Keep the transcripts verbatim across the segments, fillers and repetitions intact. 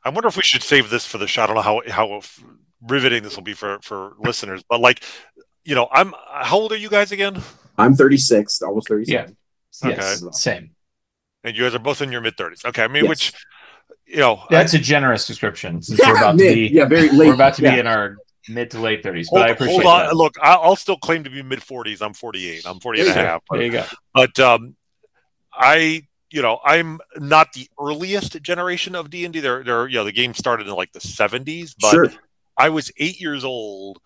I wonder if we should save this for the show. I don't know how how riveting this will be for for listeners, but like, you know, I'm how old are you guys again? I'm thirty-six, almost Yeah. thirty-seven. Okay, Yes. So, Same. and you guys are both in your mid thirties. Okay, I mean, which yes. you know, I That's a generous description since we're Yeah, about to mid. be Yeah, very we're late. about to be Yeah. in our mid to late thirties, but I hold hold appreciate on. that. Look, I- I'll still claim to be mid forties. I'm forty-eight. I'm forty There and you a go. half. There But you go. but um, I you know I'm not the earliest generation of D and D. There there you know the game started in like the seventies, but Sure. I was eight years old.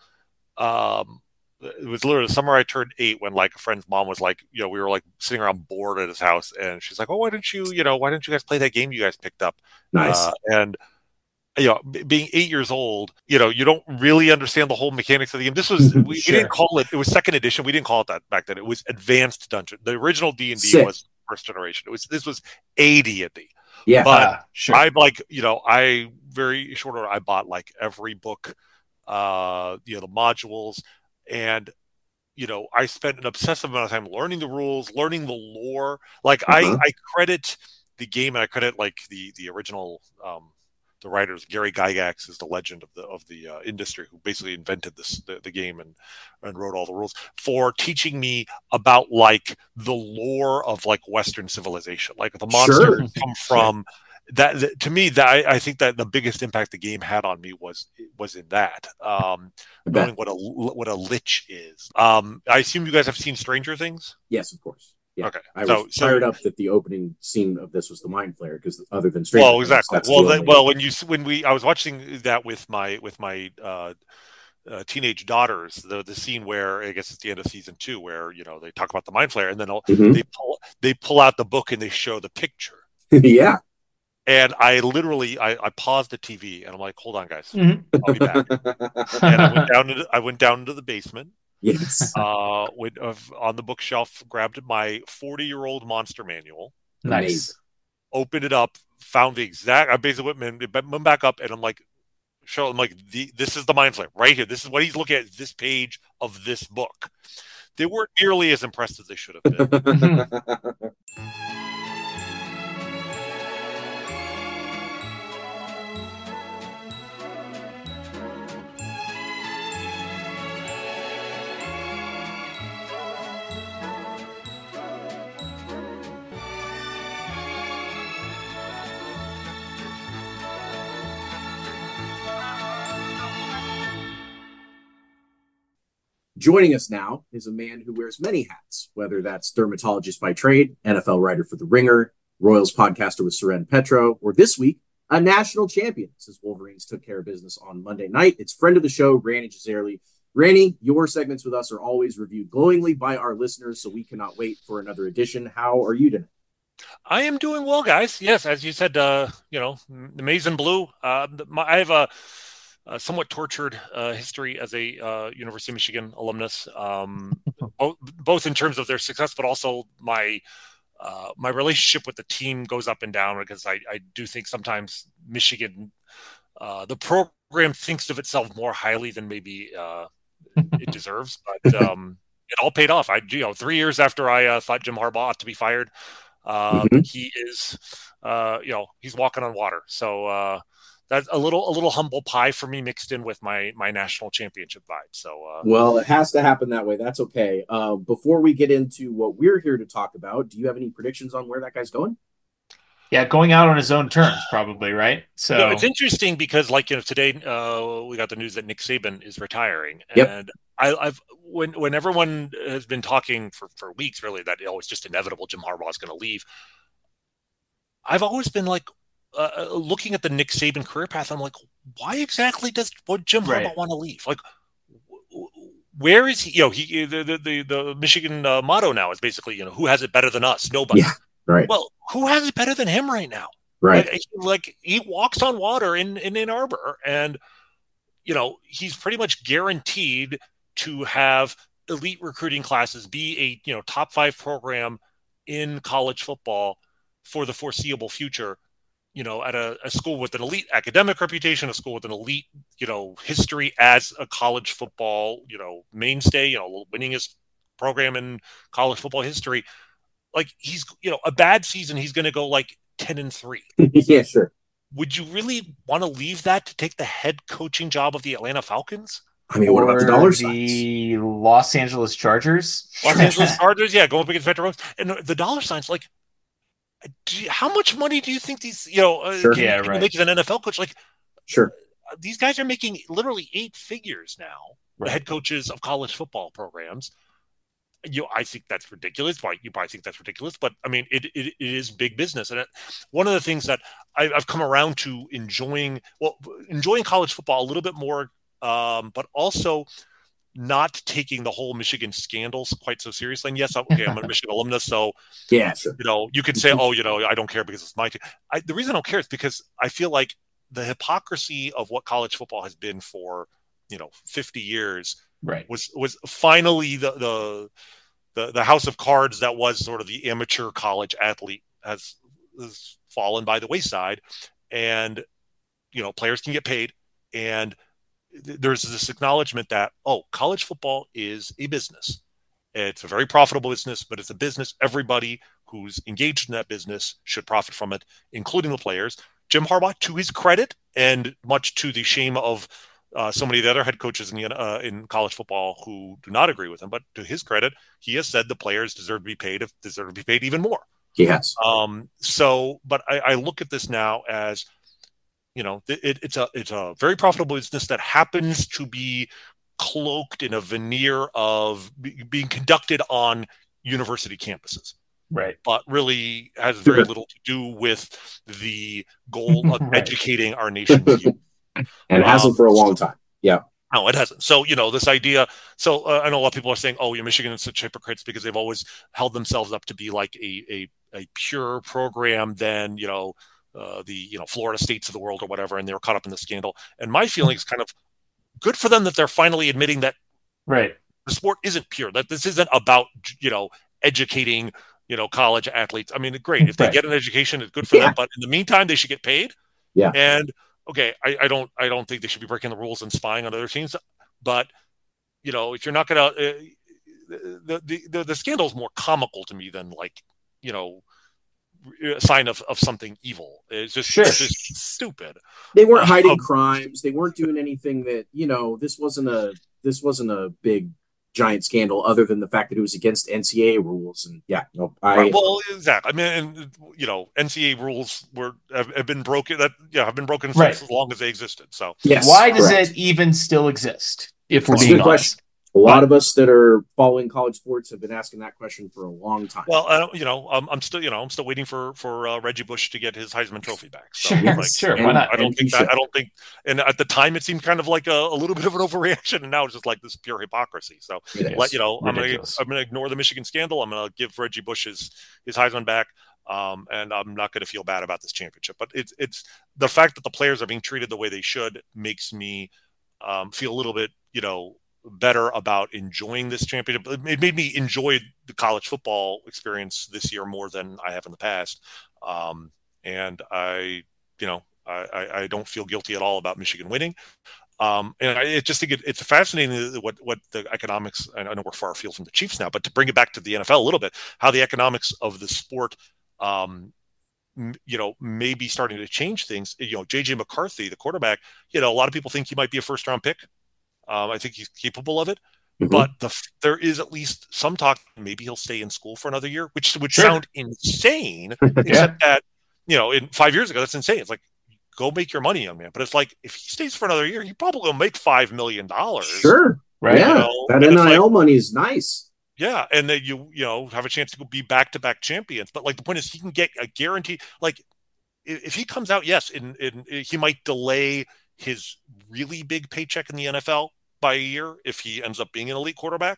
Um, it was literally the summer I turned eight when like a friend's mom was like, you know, we were like sitting around bored at his house, and she's like, "Oh, why don't you, you know, why don't you guys play that game you guys picked up?" Uh, Nice. and you know, b- being eight years old, you know, you don't really understand the whole mechanics of the game. This was we, we didn't Sure. call it. It was second edition. We didn't call it that back then. It was Advanced Dungeon. The original D and D Sick. was first generation. It was this was A D and D. Yeah. But Ah, sure. I'm like, you know, I very short order. I bought like every book, uh, you know, the modules, and you know, I spent an obsessive amount of time learning the rules, learning the lore. Like I, Uh-huh. I credit the game, and I credit like the the original, um, the writers. Gary Gygax is the legend of the of the uh, industry who basically invented this the, the game and and wrote all the rules for teaching me about like the lore of like Western civilization. Like the monsters Sure. come Sure. from that, that to me that I, I think that the biggest impact the game had on me was was in that. Um, I bet. knowing what a what a lich is. Um, I assume you guys have seen Stranger Things. Yes, of course. Yeah. Okay, I so was so fired up that the opening scene of this was the Mind Flayer because other than Stranger well, Things, exactly. that's Well, the that, only. well, when you when we I was watching that with my with my uh, uh, teenage daughters, the the scene where I guess it's the end of season two, where you know they talk about the Mind Flayer, and then they'll- Mhm. they pull they pull out the book and they show the picture, Yeah. and I literally I, I paused the T V and I'm like, hold on, guys, Mhm. I'll be back. And I went down to the, I went down into the basement, Yes. uh, went uh, on the bookshelf, grabbed my forty year old monster manual, Amazing. Nice. opened it up, found the exact. I basically went, went back up, and I'm like, show him like the this is the Mind Flayer right here. This is what he's looking at. This page of this book. They weren't nearly as impressed as they should have been. Mhm. Joining us now is a man who wears many hats, whether that's dermatologist by trade, N F L writer for The Ringer, Royals podcaster with Seren Petro, or this week, a national champion since Wolverines took care of business on Monday night. It's friend of the show, Granny Gisarelli. Granny, your segments with us are always reviewed glowingly by our listeners, so we cannot wait for another edition. How are you today? I am doing well, guys. Yes, as you said, uh, you know, the Maize and Blue. Uh, my, I have a, a somewhat tortured uh, history as a uh, University of Michigan alumnus, um, both, both in terms of their success, but also my uh, my relationship with the team goes up and down because I, I do think sometimes Michigan, uh, the program thinks of itself more highly than maybe uh, it deserves, but um, it all paid off. I, you know, three years after I uh, thought Jim Harbaugh ought to be fired, uh, Mm-hmm. he is, uh, you know, he's walking on water. So uh, that's a little a little humble pie for me mixed in with my my national championship vibe. So uh, Well, it has to happen that way. That's okay. Uh, before we get into what we're here to talk about, do you have any predictions on where that guy's going? Yeah, going out on his own terms, probably, right? you know, it's So, interesting because, like, you know, today uh, we got the news that Nick Saban is retiring, Yep. and I, I've when when everyone has been talking for for weeks, really, that oh, it's just inevitable Jim Harbaugh is going to leave. I've always been like uh, uh, looking at the Nick Saban career path. I'm like, why exactly does would Jim right. Harbaugh want to leave? Like, where is he? You know, he the the the, the Michigan uh, motto now is basically, you know, who has it better than us? Nobody. Yeah. Right. Well, who has it better than him right now? Right. Like, like he walks on water in in Ann Arbor, and you know he's pretty much guaranteed to have elite recruiting classes, be a you know top five program in college football for the foreseeable future. You know, at a, a school with an elite academic reputation, a school with an elite you know history as a college football you know mainstay. You know, winningest program in college football history. Like he's you know a bad season, he's going to go like ten and three. Yeah, sure. would you really want to leave that to take the head coaching job of the Atlanta Falcons? I mean, what about the Or dollar signs? the Los Angeles Chargers. Los Angeles Chargers, yeah, going up against Metro Rose. And the dollar signs, like, do you, how much money do you think these, you know, uh, Sure. can, Yeah, can you right. make as an N F L coach? Like, Sure. uh, these guys are making literally eight figures now, the Right. head coaches of college football programs. You know, I think that's ridiculous. Why you probably think that's ridiculous, but I mean, it it, it is big business, and it, one of the things that I, I've come around to enjoying, well, enjoying college football a little bit more, um, but also not taking the whole Michigan scandals quite so seriously. And yes, okay, I'm a Michigan alumnus, so Yeah, sure. you know, you could say, oh, you know, I don't care because it's my team. I, the reason I don't care is because I feel like the hypocrisy of what college football has been for, you know, fifty years Right. was was finally the the the, the house of cards that was sort of the amateur college athlete has, has fallen by the wayside, and you know, players can get paid, and th- there's this acknowledgement that, oh, college football is a business. It's a very profitable business, but it's a business. Everybody who's engaged in that business should profit from it, including the players. Jim Harbaugh, to his credit, and much to the shame of uh, so many of the other head coaches in the, uh, in college football who do not agree with him, but to his credit, he has said the players deserve to be paid, if deserve to be paid even more. He has. Um, so, but I, I look at this now as, you know, it, it's a it's a very profitable business that happens to be cloaked in a veneer of be, being conducted on university campuses, Right. but really has very little to do with the goal of Right. educating our nation's youth. And hasn't Um, for a long time. Yeah. No, it hasn't. So, you know, this idea. So, uh, I know a lot of people are saying, oh, you're Michigan is such hypocrites because they've always held themselves up to be like a, a, a pure program than, you know, uh, the, you know, Florida States of the world or whatever. And they were caught up in the scandal. And my feeling is kind of good for them that they're finally admitting that Right. the sport isn't pure, that this isn't about, you know, educating, you know, college athletes. I mean, great. If they Right. get an education, it's good for Yeah. them. But in the meantime, they should get paid. Yeah. And okay, I, I don't I don't think they should be breaking the rules and spying on other teams. But you know, if you're not going to, uh, the, the the the scandal is more comical to me than like, you know, a sign of, of something evil. It's just Sure. it's just stupid. They weren't hiding Um, crimes. They weren't doing anything that, you know, this wasn't a this wasn't a big giant scandal other than the fact that it was against N C A A rules. And yeah, no, I Right, well, exactly. I mean, and, you know, N C A A rules were have, have been broken. That yeah, have been broken since Right. as long as they existed. So yes. Why does correct. it even still exist? If we're That's a being good honest. question. A lot But- of us that are following college sports have been asking that question for a long time. well, I don't, you know, um, I'm still, you know, I'm still waiting for for uh, Reggie Bush to get his Heisman Trophy back. So, Sure, like, sure, you why know, not? I don't And think he that. should. I don't think, and at the time it seemed kind of like a, a little bit of an overreaction, and now it's just like this pure hypocrisy. So, It is. let you know, I'm gonna Ridiculous. I'm gonna ignore the Michigan scandal. I'm gonna give Reggie Bush his his Heisman back. Um, and I'm not going to feel bad about this championship. But it's it's the fact that the players are being treated the way they should makes me um, feel a little bit, you know, better about enjoying this championship. It made me enjoy the college football experience this year more than I have in the past. Um, and I, you know, I, I, I don't feel guilty at all about Michigan winning. Um, and I just think it, it's fascinating what what the economics. I know we're far afield from the Chiefs now, but to bring it back to the N F L a little bit, how the economics of the sport, um, m- you know, may be starting to change things. You know, J J McCarthy, the quarterback. You know, a lot of people think he might be a first round pick. Um, I think he's capable of it. Mhm. But the, there is at least some talk maybe he'll stay in school for another year, which would Sure. sound insane. Except that, you know, in five years ago, that's insane. It's like, go make your money, young man. But it's like, if he stays for another year, he probably will make five million dollars. Sure. Right? Yeah. You know, that and it's N I L like- money is nice. Yeah, and then you you know have a chance to go be back to back champions. But like the point is, he can get a guarantee. Like if, if he comes out, yes, in, in he might delay his really big paycheck in the N F L by a year if he ends up being an elite quarterback.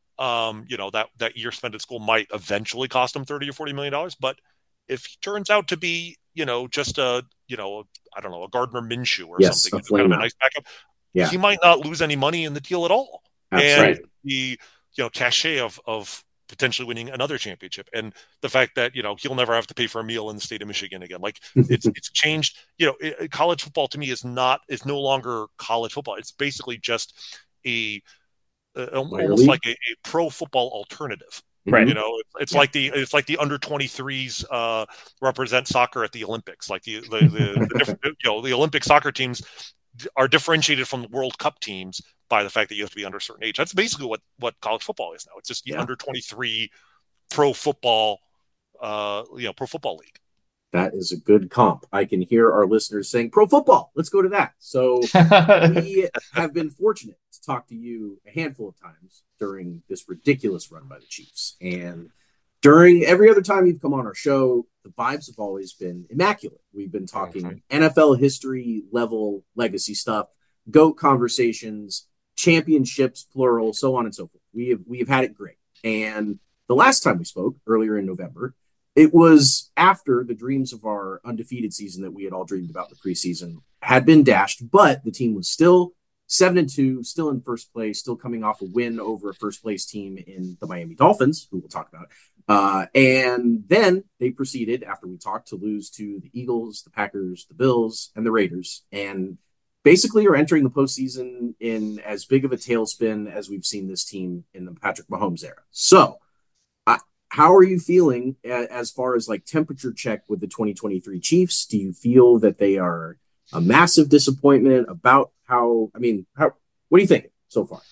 Um, you know that that year spent at school might eventually cost him thirty or forty million dollars. But if he turns out to be, you know, just a you know I don't know a Gardner Minshew or Yes, something, a you know, kind of a flameout. nice backup, Yeah. he might not lose any money in the deal at all. Absolutely. And the you know cachet of of potentially winning another championship, and the fact that you know he'll never have to pay for a meal in the state of Michigan again. Like it's it's changed. You know, it, college football to me is not is no longer college football. It's basically just a uh, almost league? like a, a pro football alternative. Right. You know, it's, it's Yeah. like the it's like the under twenty-threes uh, represent soccer at the Olympics. Like the the, the, the different, you know, the Olympic soccer teams are differentiated from the World Cup teams by the fact that you have to be under a certain age. That's basically what what college football is now. It's just the Yeah. under twenty-three pro football, uh, you know, pro football league. That is a good comp. I can hear our listeners saying pro football. Let's go to that. So we have been fortunate to talk to you a handful of times during this ridiculous run by the Chiefs. And during every other time you've come on our show, the vibes have always been immaculate. We've been talking mm-hmm. N F L history level legacy stuff, GOAT conversations, championships, plural, so on and so forth. We have, we have had it great. And the last time we spoke, earlier in November, it was after the dreams of our undefeated season that we had all dreamed about in the preseason had been dashed, but the team was still seven and two, still in first place, still coming off a win over a first place team in the Miami Dolphins, who we'll talk about. Uh, and then they proceeded, after we talked, to lose to the Eagles, the Packers, the Bills, and the Raiders, and basically are entering the postseason in as big of a tailspin as we've seen this team in the Patrick Mahomes era. So, how are you feeling as far as like temperature check with the twenty twenty-three Chiefs? Do you feel that they are a massive disappointment about how, I mean, how, what do you think so far?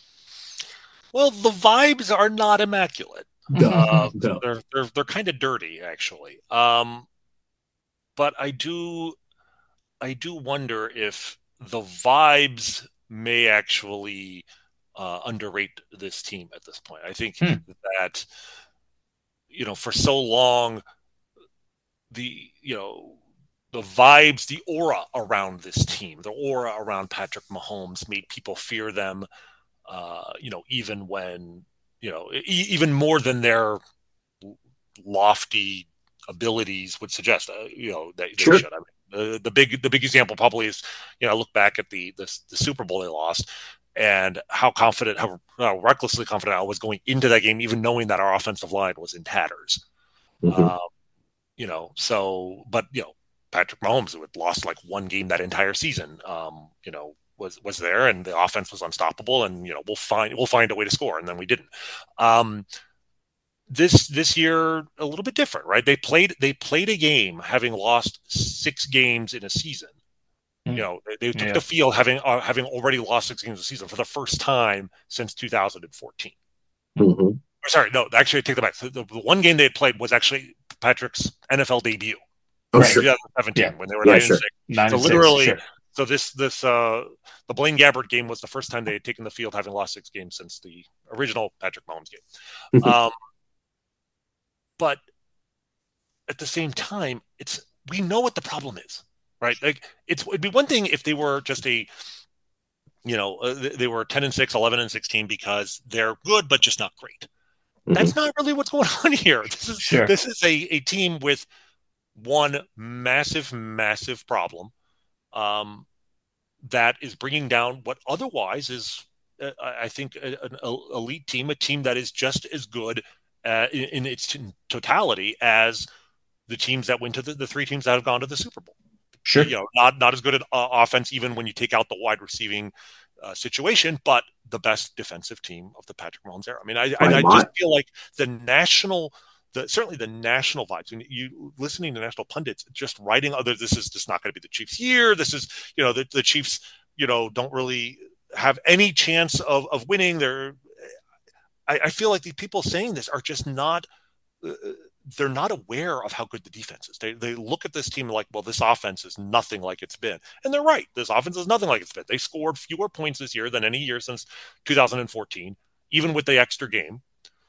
Well, the vibes are not immaculate. Uh, no. They're, they're, they're kind of dirty, actually. Um, but I do, I do wonder if the vibes may actually uh, underrate this team at this point. I think hmm. that, you know, for so long, the, you know, the vibes, the aura around this team, the aura around Patrick Mahomes made people fear them, uh, you know, even when, you know, e- even more than their lofty abilities would suggest, uh, you know, they, they sure. should. I mean, the, the big, the big example probably is, you know, I look back at the, the, the Super Bowl they lost, and how confident, how, how recklessly confident I was going into that game, even knowing that our offensive line was in tatters. Mm-hmm. Um, you know, so, but, you know, Patrick Mahomes, who had lost like one game that entire season, um, you know, was, was there, and the offense was unstoppable, and, you know, we'll find, we'll find a way to score. And then we didn't. Um, this, this year, a little bit different, right? They played, they played a game having lost six games in a season. You know, they, they took yeah. the field having uh, having already lost six games a season for the first time since two thousand fourteen. Mm-hmm. Sorry, no, actually, I take that back. The, the one game they had played was actually Patrick's N F L debut. Oh, sure. twenty seventeen, yeah. when they were yeah, nine sure. and six. Nine so and literally, six, sure. so this this uh, the Blaine Gabbert game was the first time they had taken the field having lost six games since the original Patrick Mahomes game. um, but at the same time, it's we know what the problem is. Right, like it's it'd be one thing if they were just a, you know, uh, they were ten and six, eleven and sixteen because they're good but just not great. Mm-hmm. That's not really what's going on here. This is sure. this is a, a team with one massive, massive problem um, that is bringing down what otherwise is, uh, I think, a, an elite team, a team that is just as good uh, in, in its totality as the teams that went to the, the three teams that have gone to the Super Bowl. Sure. You know, not not as good at uh, offense, even when you take out the wide receiving uh, situation, but the best defensive team of the Patrick Mahomes era. I mean, I, I, I just feel like the national, the certainly the national vibes. And you listening to national pundits just writing other, this is just not going to be the Chiefs' year. This is, you know, the, the Chiefs, you know, don't really have any chance of of winning. They're, I, I feel like the people saying this are just not. Uh, they're not aware of how good the defense is. They they look at this team like, well, this offense is nothing like it's been. And they're right. This offense is nothing like it's been. They scored fewer points this year than any year since two thousand fourteen, even with the extra game.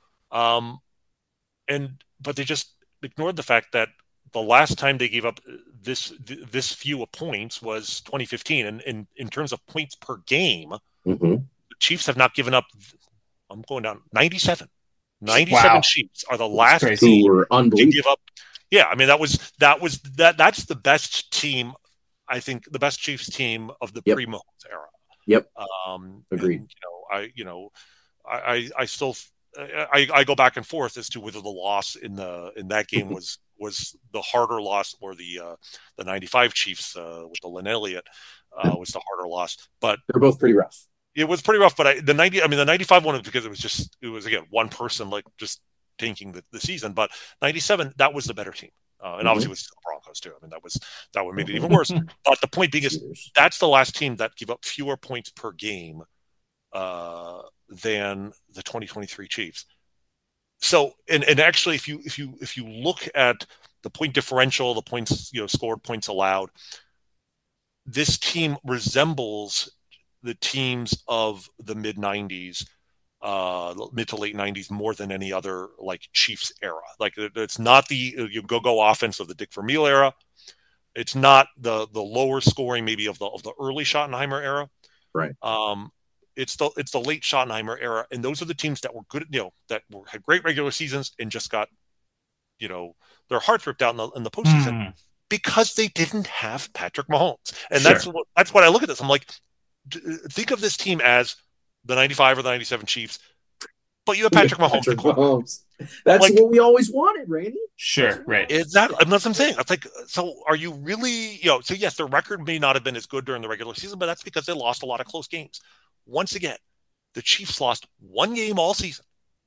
Um, and but they just ignored the fact that the last time they gave up this this few of points was twenty fifteen. And in, in terms of points per game, mm-hmm. the Chiefs have not given up, I'm going down, ninety-seven. ninety-seven wow. Chiefs are the last team who were to give up. Yeah, I mean that was that was that that's the best team. I think the best Chiefs team of the yep. pre-Mahomes era. Yep. Um, Agreed. And, you know, I you know, I I, I still I, I go back and forth as to whether the loss in the in that game was was the harder loss or the uh, the ninety-five Chiefs uh, with the Lynn Elliott uh, was the harder loss. But they're both pretty rough. It was pretty rough, but I, the ninety, I mean, the ninety-five one was because it was just, it was again one person like just tanking the, the season. But ninety-seven, that was the better team. Uh, and mm-hmm. obviously it was the Broncos too. I mean, that was that would made it even worse. But the point being is that's the last team that gave up fewer points per game uh, than the twenty twenty-three Chiefs. So, and, and actually, if you if you if you look at the point differential, the points you know scored, points allowed, this team resembles the teams of the mid nineties, uh, mid to late nineties more than any other like Chiefs era. Like it's not the you go go offense of the Dick Vermeil era. It's not the the lower scoring maybe of the of the early Schottenheimer era. Right. Um, it's the it's the late Schottenheimer era, and those are the teams that were good, you know, that were, had great regular seasons and just got, you know, their hearts ripped out in the in the postseason mm. because they didn't have Patrick Mahomes. And sure. that's what that's what I look at this. I'm like, think of this team as the ninety-five or the ninety-seven Chiefs, but you have Patrick Mahomes. Patrick Mahomes. That's like, what we always wanted, Randy. Sure, right. Exactly. That's what I'm saying. It's like, so are you really, you know, so yes, their record may not have been as good during the regular season, but that's because they lost a lot of close games. Once again, the Chiefs lost one game all season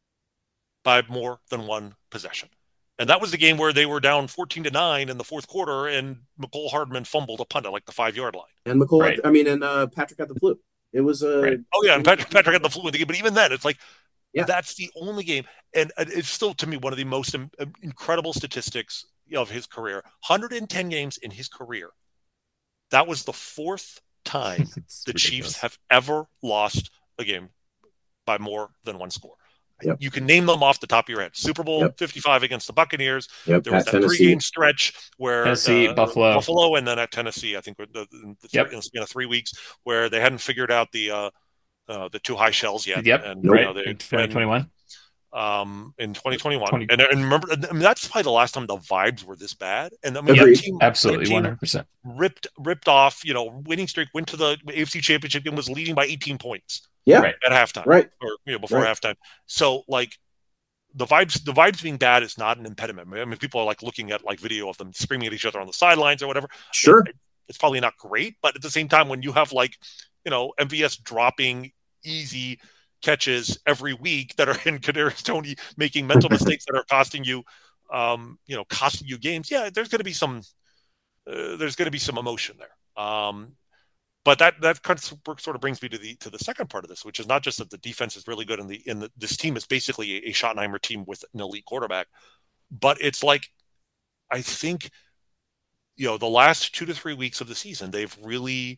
by more than one possession. And that was the game where they were down fourteen to nine in the fourth quarter, and Mecole Hardman fumbled a punt at like the five-yard line. And Mecole, right. I mean, and uh, Patrick had the flu. It was a. Uh, right. Oh, yeah, and Patrick, Patrick had the flu in the game. But even then, it's like, yeah. that's the only game. And it's still, to me, one of the most incredible statistics of his career. one hundred ten games in his career. That was the fourth time the Chiefs have ever lost a game by more than one score. Yep. You can name them off the top of your head. Super Bowl yep. fifty-five against the Buccaneers. Yep. There was at that Tennessee. three-game stretch where Tennessee, uh, Buffalo, Buffalo, and then at Tennessee, I think the, the, the yep. three, you know, three weeks where they hadn't figured out the uh, uh, the two high shells yet. Yep. And, right. you know, they, in twenty twenty-one. Um, in twenty twenty-one, twenty and, and remember, I mean, that's probably the last time the vibes were this bad. And I mean, yep. that team, absolutely, that team one hundred percent ripped ripped off. You know, winning streak, went to the A F C Championship game, was leading by eighteen points. Yeah, right, at halftime, right, or you know, before right. halftime. So like. The vibes, the vibes being bad is not an impediment. I mean, people are like looking at like video of them screaming at each other on the sidelines or whatever. Sure, it, it's probably not great, but at the same time, when you have like, you know, M V S dropping easy catches every week that are in Kadarius Toney making mental mistakes that are costing you, um, you know, costing you games. Yeah, there's going to be some, uh, there's going to be some emotion there. Um, But that that sort of brings me to the to the second part of this, which is not just that the defense is really good and the in the, this team is basically a, a Schottenheimer team with an elite quarterback, but it's like I think you know the last two to three weeks of the season they've really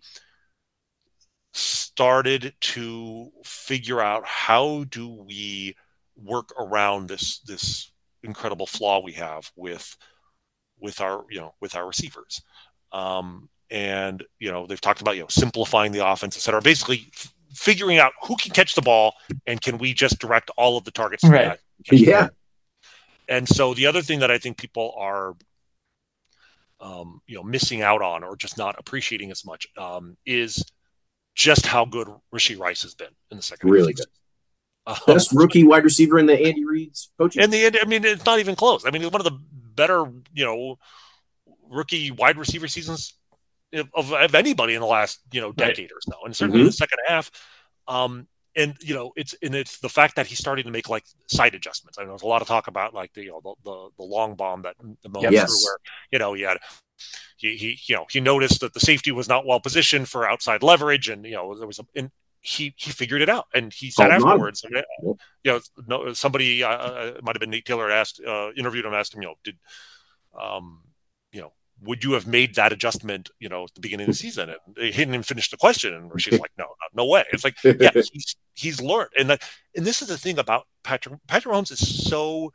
started to figure out how do we work around this this incredible flaw we have with with our you know with our receivers. Um, And, you know, they've talked about, you know, simplifying the offense, et cetera, basically f- figuring out who can catch the ball and can we just direct all of the targets to right. that. Yeah. And so the other thing that I think people are, um, you know, missing out on or just not appreciating as much um, is just how good Rashee Rice has been in the second half. Really good. Um, Best rookie wide receiver in the Andy Reid's coaching. And the I mean, it's not even close. I mean, one of the better, you know, rookie wide receiver seasons Of, of anybody in the last you know decade right. or so, and certainly mm-hmm. in the second half. Um, and you know it's and it's the fact that he's starting to make like side adjustments. I know there's a lot of talk about like the you know the the, the long bomb that the moment yes. through where you know he had he he you know he noticed that the safety was not well positioned for outside leverage, and you know there was a and he he figured it out, and he said oh, afterwards, and, you know, no somebody uh, it might have been Nate Taylor asked uh, interviewed him, asked him, you know, did um you know. would you have made that adjustment, you know, at the beginning of the season? And he didn't even finish the question. And she's like, no, no, no way. It's like, yeah, he's, he's learned. And that, and this is the thing about Patrick. Patrick Mahomes is so,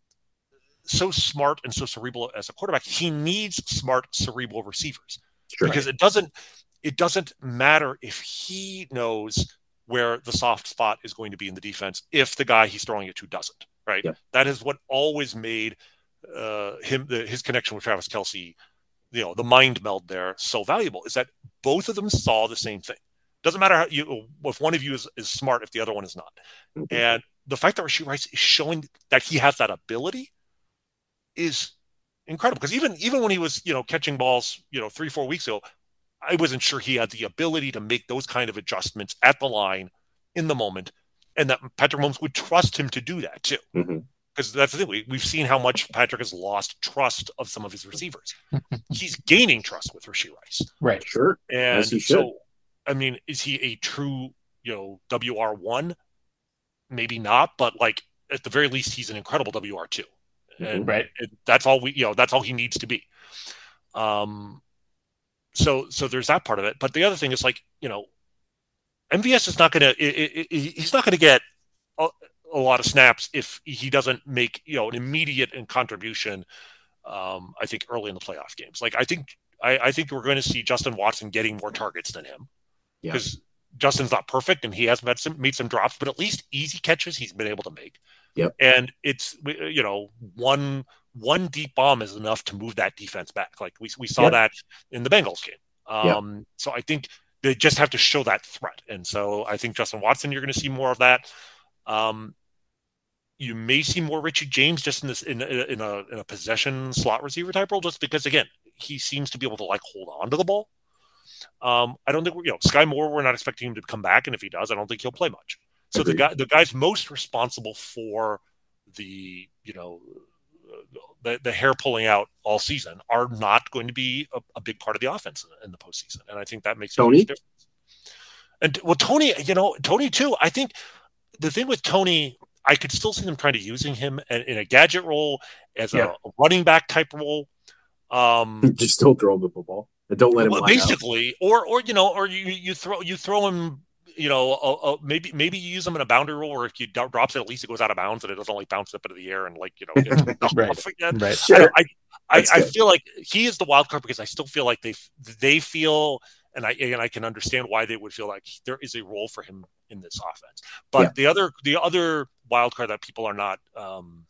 so smart and so cerebral as a quarterback. He needs smart, cerebral receivers sure. because it doesn't, it doesn't matter if he knows where the soft spot is going to be in the defense, if the guy he's throwing it to doesn't, right? Yeah. That is what always made uh, him, the, his connection with Travis Kelce, you know, the mind meld there so valuable, is that both of them saw the same thing. Doesn't matter how you, if one of you is, is smart, if the other one is not. Mm-hmm. And the fact that Rashee Rice is showing that he has that ability is incredible. Because even, even when he was, you know, catching balls, you know, three, four weeks ago, I wasn't sure he had the ability to make those kind of adjustments at the line in the moment, and that Patrick Mahomes would trust him to do that too. Mm-hmm. And so the other thing that I think people are, um, you know, missing out on or just not appreciating as much um, is just how good Rashee Rice has been in the second half of the season. because that's the thing. We, we've seen how much Patrick has lost trust of some of his receivers. He's gaining trust with Rashee Rice. Right. Sure. And As he should. so, I mean, is he a true, you know, W R one? Maybe not, but like at the very least, he's an incredible W R two. And right. it, that's all we, you know, that's all he needs to be. Um, so, so there's that part of it. But the other thing is like, you know, M V S is not going to, he's not going to get a, a lot of snaps if he doesn't make, you know, an immediate contribution. Um, I think early in the playoff games, like I think, I, I think we're going to see Justin Watson getting more targets than him because yeah. Justin's not perfect and he has made some, made some drops, but at least easy catches he's been able to make. Yep. And it's, you know, one, one deep bomb is enough to move that defense back. Like we, we saw yep. that in the Bengals game. Um, yep. So I think they just have to show that threat. And so I think Justin Watson, you're going to see more of that. Um, you may see more Richie James just in this, in, in a, in a possession slot receiver type role, just because again, he seems to be able to like hold on to the ball. Um, I don't think we're, you know, Sky Moore, we're not expecting him to come back. And if he does, I don't think he'll play much. So Agreed. the guy, the guys most responsible for the, you know, the, the hair pulling out all season are not going to be a, a big part of the offense in, in the postseason. And I think that makes Tony? a huge difference. And well, Tony, you know, Tony too, I think the thing with Tony, I could still see them trying to using him in a gadget role as yeah. a, a running back type role. Um, Just don't throw him the football. Don't let him well, basically, out. or or you know, or you you throw you throw him. You know, a, a, maybe maybe you use them in a boundary rule, or if you do, drops it, at least it goes out of bounds and it doesn't like bounce up into the air and like you know. It's right, again. right. Sure. I I, I, I feel like he is the wild card because I still feel like they they feel, and I and I can understand why they would feel like there is a role for him in this offense. But yeah. the other the other wild card that people are not, um,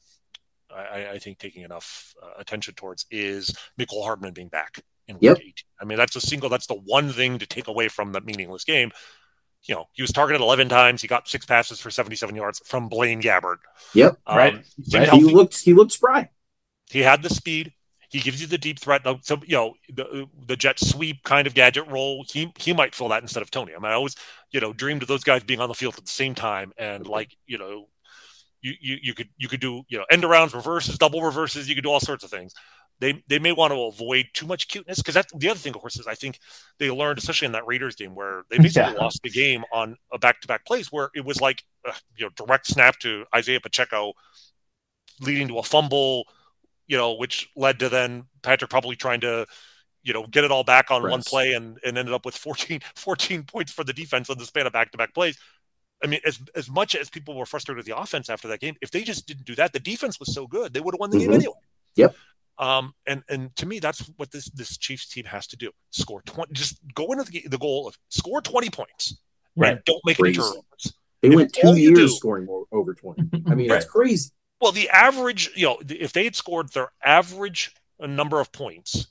I, I think, taking enough uh, attention towards is Mecole Hardman being back in week yep. eighteen. I mean, that's a single. That's the one thing to take away from that meaningless game. You know, he was targeted eleven times. He got six passes for seventy-seven yards from Blaine Gabbert. Yep. Um, right. He, right. he looked, he looked spry. He had the speed. He gives you the deep threat. So, you know, the, the jet sweep kind of gadget role. He, he might fill that instead of Tony. I mean, I always, you know, dreamed of those guys being on the field at the same time. And like, you know, you, you, you could, you could do, you know, end arounds, reverses, double reverses. You could do all sorts of things. They they may want to avoid too much cuteness because that's the other thing, of course, is I think they learned, especially in that Raiders game where they basically yeah. lost the game on a back-to-back plays where it was like, uh, you know, direct snap to Isaiah Pacheco leading to a fumble, you know, which led to then Patrick probably trying to, you know, get it all back on Press. one play and, and ended up with fourteen, fourteen points for the defense on the span of back-to-back plays. I mean, as as much as people were frustrated with the offense after that game, if they just didn't do that, the defense was so good, they would have won the mm-hmm. game anyway. Yep. Um, and, and to me, that's what this, this Chiefs team has to do. Score twenty, just go into the, the goal of score twenty points right. and don't make crazy. any turnovers. They if went two years do, scoring more, over twenty. I mean, right. that's crazy. Well, the average, you know, if they had scored their average number of points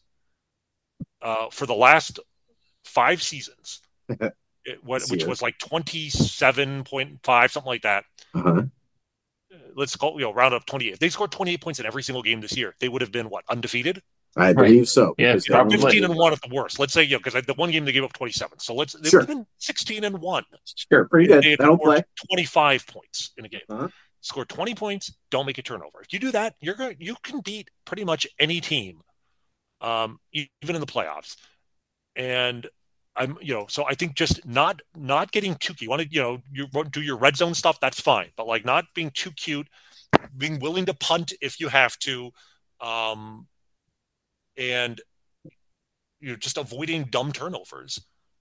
uh, for the last five seasons, it, what, which was like twenty-seven point five, something like that. Uh-huh. Let's call, you know, round up twenty-eight. If they scored twenty-eight points in every single game this year, they would have been what, undefeated? I believe right. so. Yeah, you know, fifteen and one at the worst. Let's say, you know, because the one game they gave up twenty-seven. So let's they sure. would have been sixteen and one. Sure, pretty good. They That'll play. twenty-five points in a game. Uh-huh. Score twenty points, don't make a turnover. If you do that, you're going you can beat pretty much any team, um, even in the playoffs. And I'm, you know, so I think just not not getting too cute. You want to, you know, you do your red zone stuff, that's fine. But like not being too cute, being willing to punt if you have to, um, and you know, just avoiding dumb turnovers.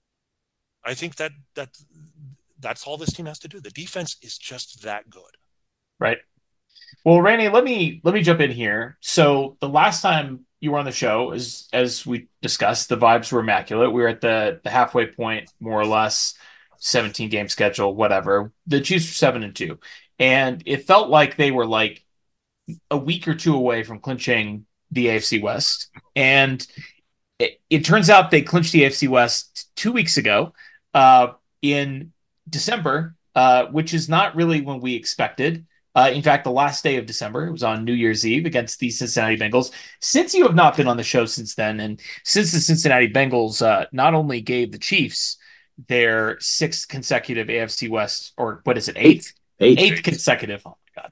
I think that that that's all this team has to do. The defense is just that good. Right. Well, Randy, let me let me jump in here. So the last time you were on the show, as as we discussed, the vibes were immaculate. We were at the the halfway point, more or less, seventeen game schedule, whatever. The Chiefs were seven and two, and it felt like they were like a week or two away from clinching the A F C West. And it, it turns out they clinched the A F C West two weeks ago, uh, in December, uh, which is not really when we expected. Uh, in fact, the last day of December, it was on New Year's Eve against the Cincinnati Bengals. Since you have not been on the show since then, and since the Cincinnati Bengals uh, not only gave the Chiefs their sixth consecutive A F C West, or what is it, eighth? Eighth, eighth consecutive, oh my God,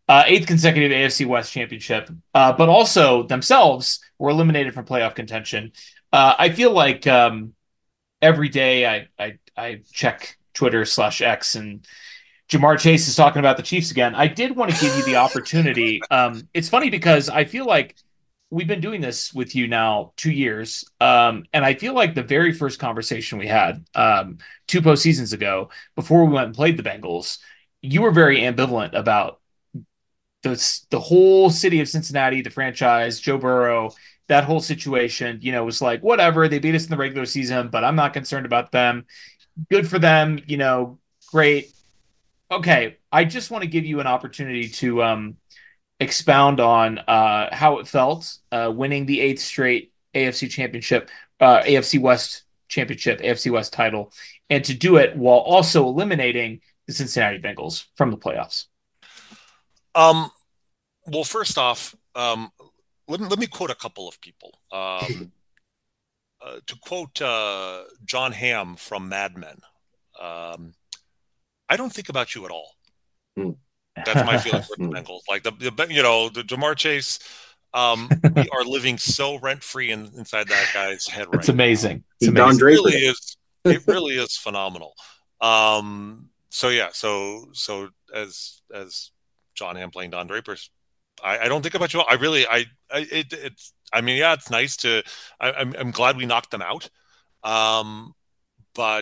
Uh, eighth consecutive A F C West championship, uh, but also themselves were eliminated from playoff contention. Uh, I feel like um, every day I, I I check Twitter slash X and Ja'Marr Chase is talking about the Chiefs again. I did want to give you the opportunity. Um, it's funny because I feel like we've been doing this with you now two years, um, and I feel like the very first conversation we had um, two postseasons ago, before we went and played the Bengals, you were very ambivalent about the the whole city of Cincinnati, the franchise, Joe Burrow, that whole situation. You know, was like whatever, they beat us in the regular season, but I'm not concerned about them. Good for them, you know, great. Okay, I just want to give you an opportunity to um, expound on uh, how it felt uh, winning the eighth straight A F C championship, uh, A F C West championship, A F C West title, and to do it while also eliminating the Cincinnati Bengals from the playoffs. Um, well, first off, um, let me let me quote a couple of people. Um, uh, to quote uh, John Hamm from Mad Men, um, I don't think about you at all. Mm. That's my feeling for the Bengals. Like the, the you know, the Ja'Marr Chase, um, we are living so rent free in, inside that guy's head right It's amazing. now. It's amazing. It really is. It really is phenomenal. Um, so yeah, so so as as John Hamm playing Don Draper's, I, I don't think about you. I really, I, I it, it's. I mean, yeah, it's nice to. I, I'm I'm glad we knocked them out, um, but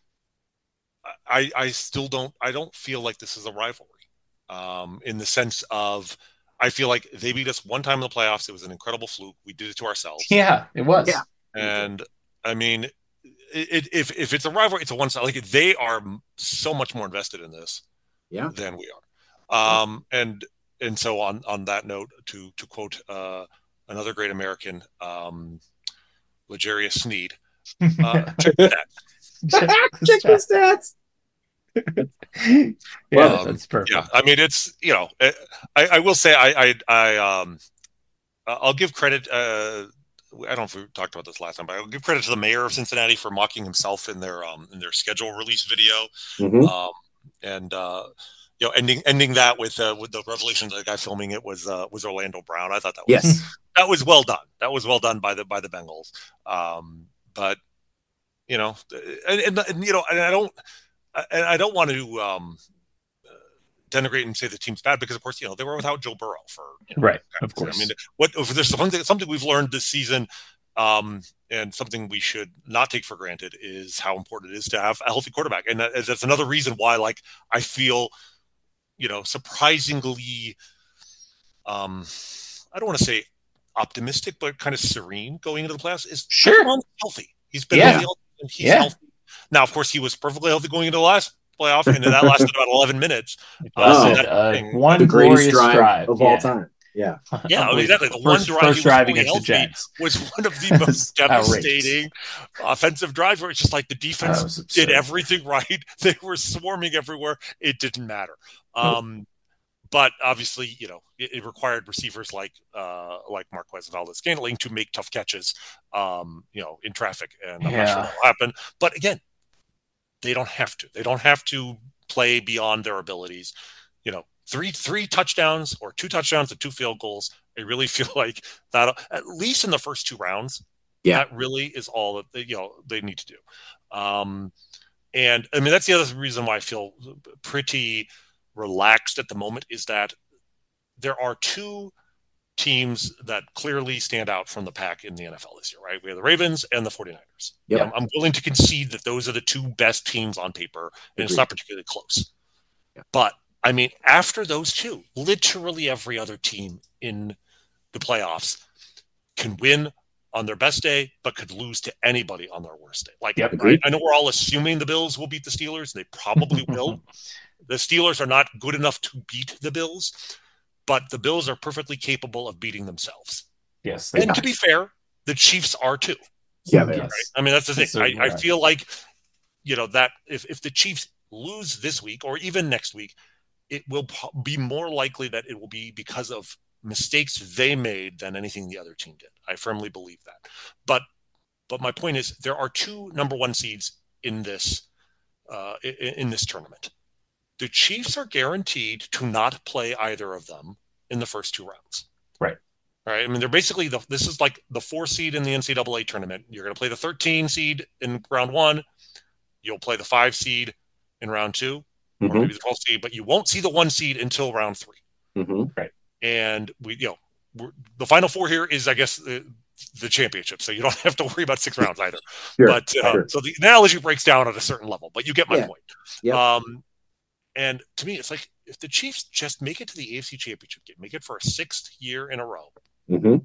I I still don't. I don't feel like this is a rivalry. Um, in the sense of, I feel like they beat us one time in the playoffs. It was an incredible fluke. We did it to ourselves. Yeah, it was. Yeah. And I mean, it, it, if if it's a rivalry, it's a one side. Like they are so much more invested in this, yeah, than we are. Um, yeah. and and so on on that note, to to quote uh, another great American, um, L'Jarius Sneed, uh, check the stats. check the stats. Yeah, um, that's perfect. Yeah, I mean, it's, you know, I, I will say I, I, I, um, I'll give credit. Uh, I don't know if we talked about this last time, but I'll give credit to the mayor of Cincinnati for mocking himself in their, um, in their schedule release video, mm-hmm. um, and uh, you know, ending ending that with uh, with the revelation that the guy filming it was uh, was Orlando Brown. I thought that was yes. that was well done. That was well done by the by the Bengals. Um, but you know, and, and, and you know, and I don't. And I don't want to um, denigrate and say the team's bad because, of course, you know, they were without Joe Burrow for you know, right. Of course. I mean, what if there's something something we've learned this season, um, and something we should not take for granted is how important it is to have a healthy quarterback, and that, that's another reason why, like, I feel, you know, surprisingly, um, I don't want to say optimistic, but kind of serene going into the playoffs. Is sure healthy. He's been yeah. healthy, and he's yeah. healthy. Now, of course, he was perfectly healthy going into the last playoff, and that lasted about eleven minutes. Uh, uh, one the glorious drive, drive of yeah. all time. Yeah, yeah, exactly. The first, one drive, first drive against healthy the Jets was one of the most devastating offensive drives, where it's just like the defense did everything right. They were swarming everywhere. It didn't matter. Um, But obviously, you know, it, it required receivers like uh, like Marquez Valdes-Scantling to make tough catches, um, you know, in traffic, and I'm yeah. not sure that will happen. But again, they don't have to. They don't have to play beyond their abilities. You know, three three touchdowns or two touchdowns and two field goals. I really feel like that, at least in the first two rounds, yeah. that really is all that they, you know, they need to do. Um, and I mean, that's the other reason why I feel pretty relaxed at the moment, is that there are two teams that clearly stand out from the pack in the N F L this year, right? We have the Ravens and the 49ers. Yep. Um, I'm willing to concede that those are the two best teams on paper, and Agreed. It's not particularly close. Yep. But, I mean, after those two, literally every other team in the playoffs can win on their best day, but could lose to anybody on their worst day. Like, yep, I, I know we're all assuming the Bills will beat the Steelers, and they probably will. The Steelers are not good enough to beat the Bills, but the Bills are perfectly capable of beating themselves. Yes. And are. To be fair, the Chiefs are too. Yeah, they right? are. I mean, that's the thing. I, I feel like, you know, that if, if the Chiefs lose this week or even next week, it will be more likely that it will be because of mistakes they made than anything the other team did. I firmly believe that. But but my point is, there are two number one seeds in this uh, in, in this tournament. the Chiefs are guaranteed to not play either of them in the first two rounds. Right. Right. I mean, they're basically the, this is like the four seed in the N C double A tournament. You're going to play the thirteen seed in round one. You'll play the five seed in round two, mm-hmm. or maybe the twelve seed, but you won't see the one seed until round three. Mm-hmm. Right. And we, you know, we're, the final four here is, I guess, the, the championship. So you don't have to worry about six rounds either. Sure, but uh, sure. So the analogy breaks down at a certain level, but you get my yeah. point. Yep. Um, and to me, it's like if the Chiefs just make it to the A F C Championship game, make it for a sixth year in a row. Mm-hmm.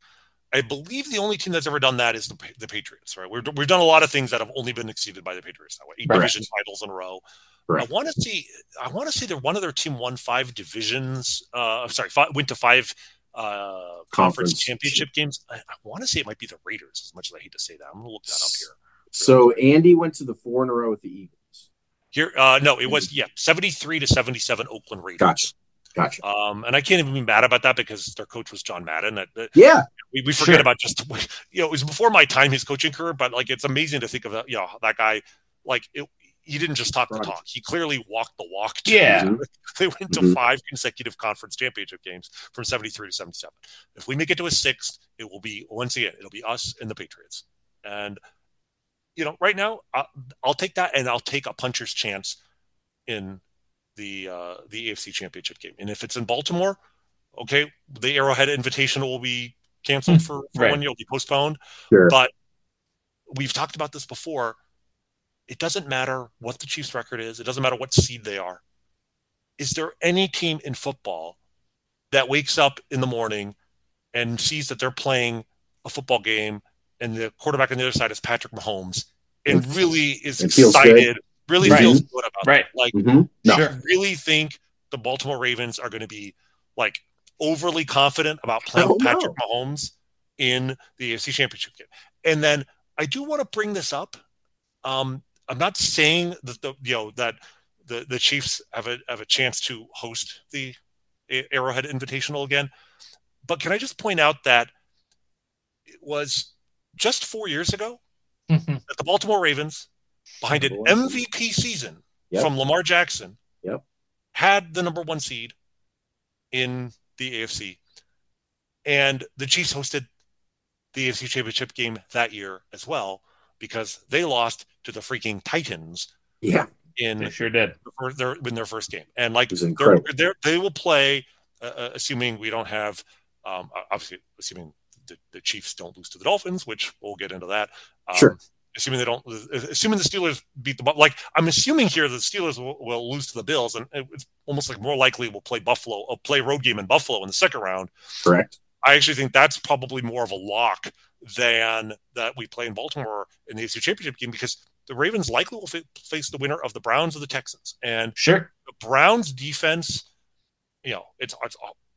I believe the only team that's ever done that is the, the Patriots, right? We're, we've done a lot of things that have only been exceeded by the Patriots that way. Eight Correct. division titles in a row. Correct. I want to see. I want to see that one of their team won five divisions. Uh, I'm sorry, five, went to five uh, conference, conference championship games. I, I want to say it might be the Raiders. As much as I hate to say that, I'm going to look that up here. So Andy went to the four in a row with the Eagles. Here, uh, no, it was yeah, seventy-three to seventy-seven Oakland Raiders. Gotcha. Gotcha. Um, and I can't even be mad about that because their coach was John Madden. That, that yeah, we, we forget sure. about just you know it was before my time his coaching career, but like it's amazing to think of that. You know that guy like it, he didn't just talk right. the talk; he clearly walked the walk. Too. Yeah, they went to mm-hmm. five consecutive conference championship games from seventy-three to seventy-seven. If we make it to a sixth, it will be once again it'll be us and the Patriots. And you know, right now I'll, I'll take that, and I'll take a puncher's chance in the uh, the A F C Championship game. And if it's in Baltimore, okay, the Arrowhead Invitational will be canceled for, for right. one year, will be postponed. Sure. But we've talked about this before. It doesn't matter what the Chiefs' record is. It doesn't matter what seed they are. Is there any team in football that wakes up in the morning and sees that they're playing a football game and the quarterback on the other side is Patrick Mahomes and really is excited, really right. feels good about right. it? Like, mm-hmm. no. sure. really think the Baltimore Ravens are going to be like overly confident about playing Patrick know. Mahomes in the A F C Championship game? And then I do want to bring this up. Um, I'm not saying that the you know that the, the Chiefs have a have a chance to host the Arrowhead Invitational again, but can I just point out that it was just four years ago mm-hmm. that the Baltimore Ravens, behind an M V P season yep. from Lamar Jackson, yep. had the number one seed in the A F C, and the Chiefs hosted the A F C Championship game that year as well because they lost to the freaking Titans. Yeah, in they sure did their in their first game, and like they're, they're, they will play, uh, assuming we don't have, um, obviously assuming the, the Chiefs don't lose to the Dolphins, which we'll get into that. Um, sure. Assuming they don't, assuming the Steelers beat the, like I'm assuming here the Steelers will, will lose to the Bills, and it's almost like more likely we'll play Buffalo, or play road game in Buffalo in the second round. Correct. I actually think that's probably more of a lock than that we play in Baltimore in the A F C Championship game because the Ravens likely will f- face the winner of the Browns or the Texans. And sure, the Browns defense, you know, it's, it's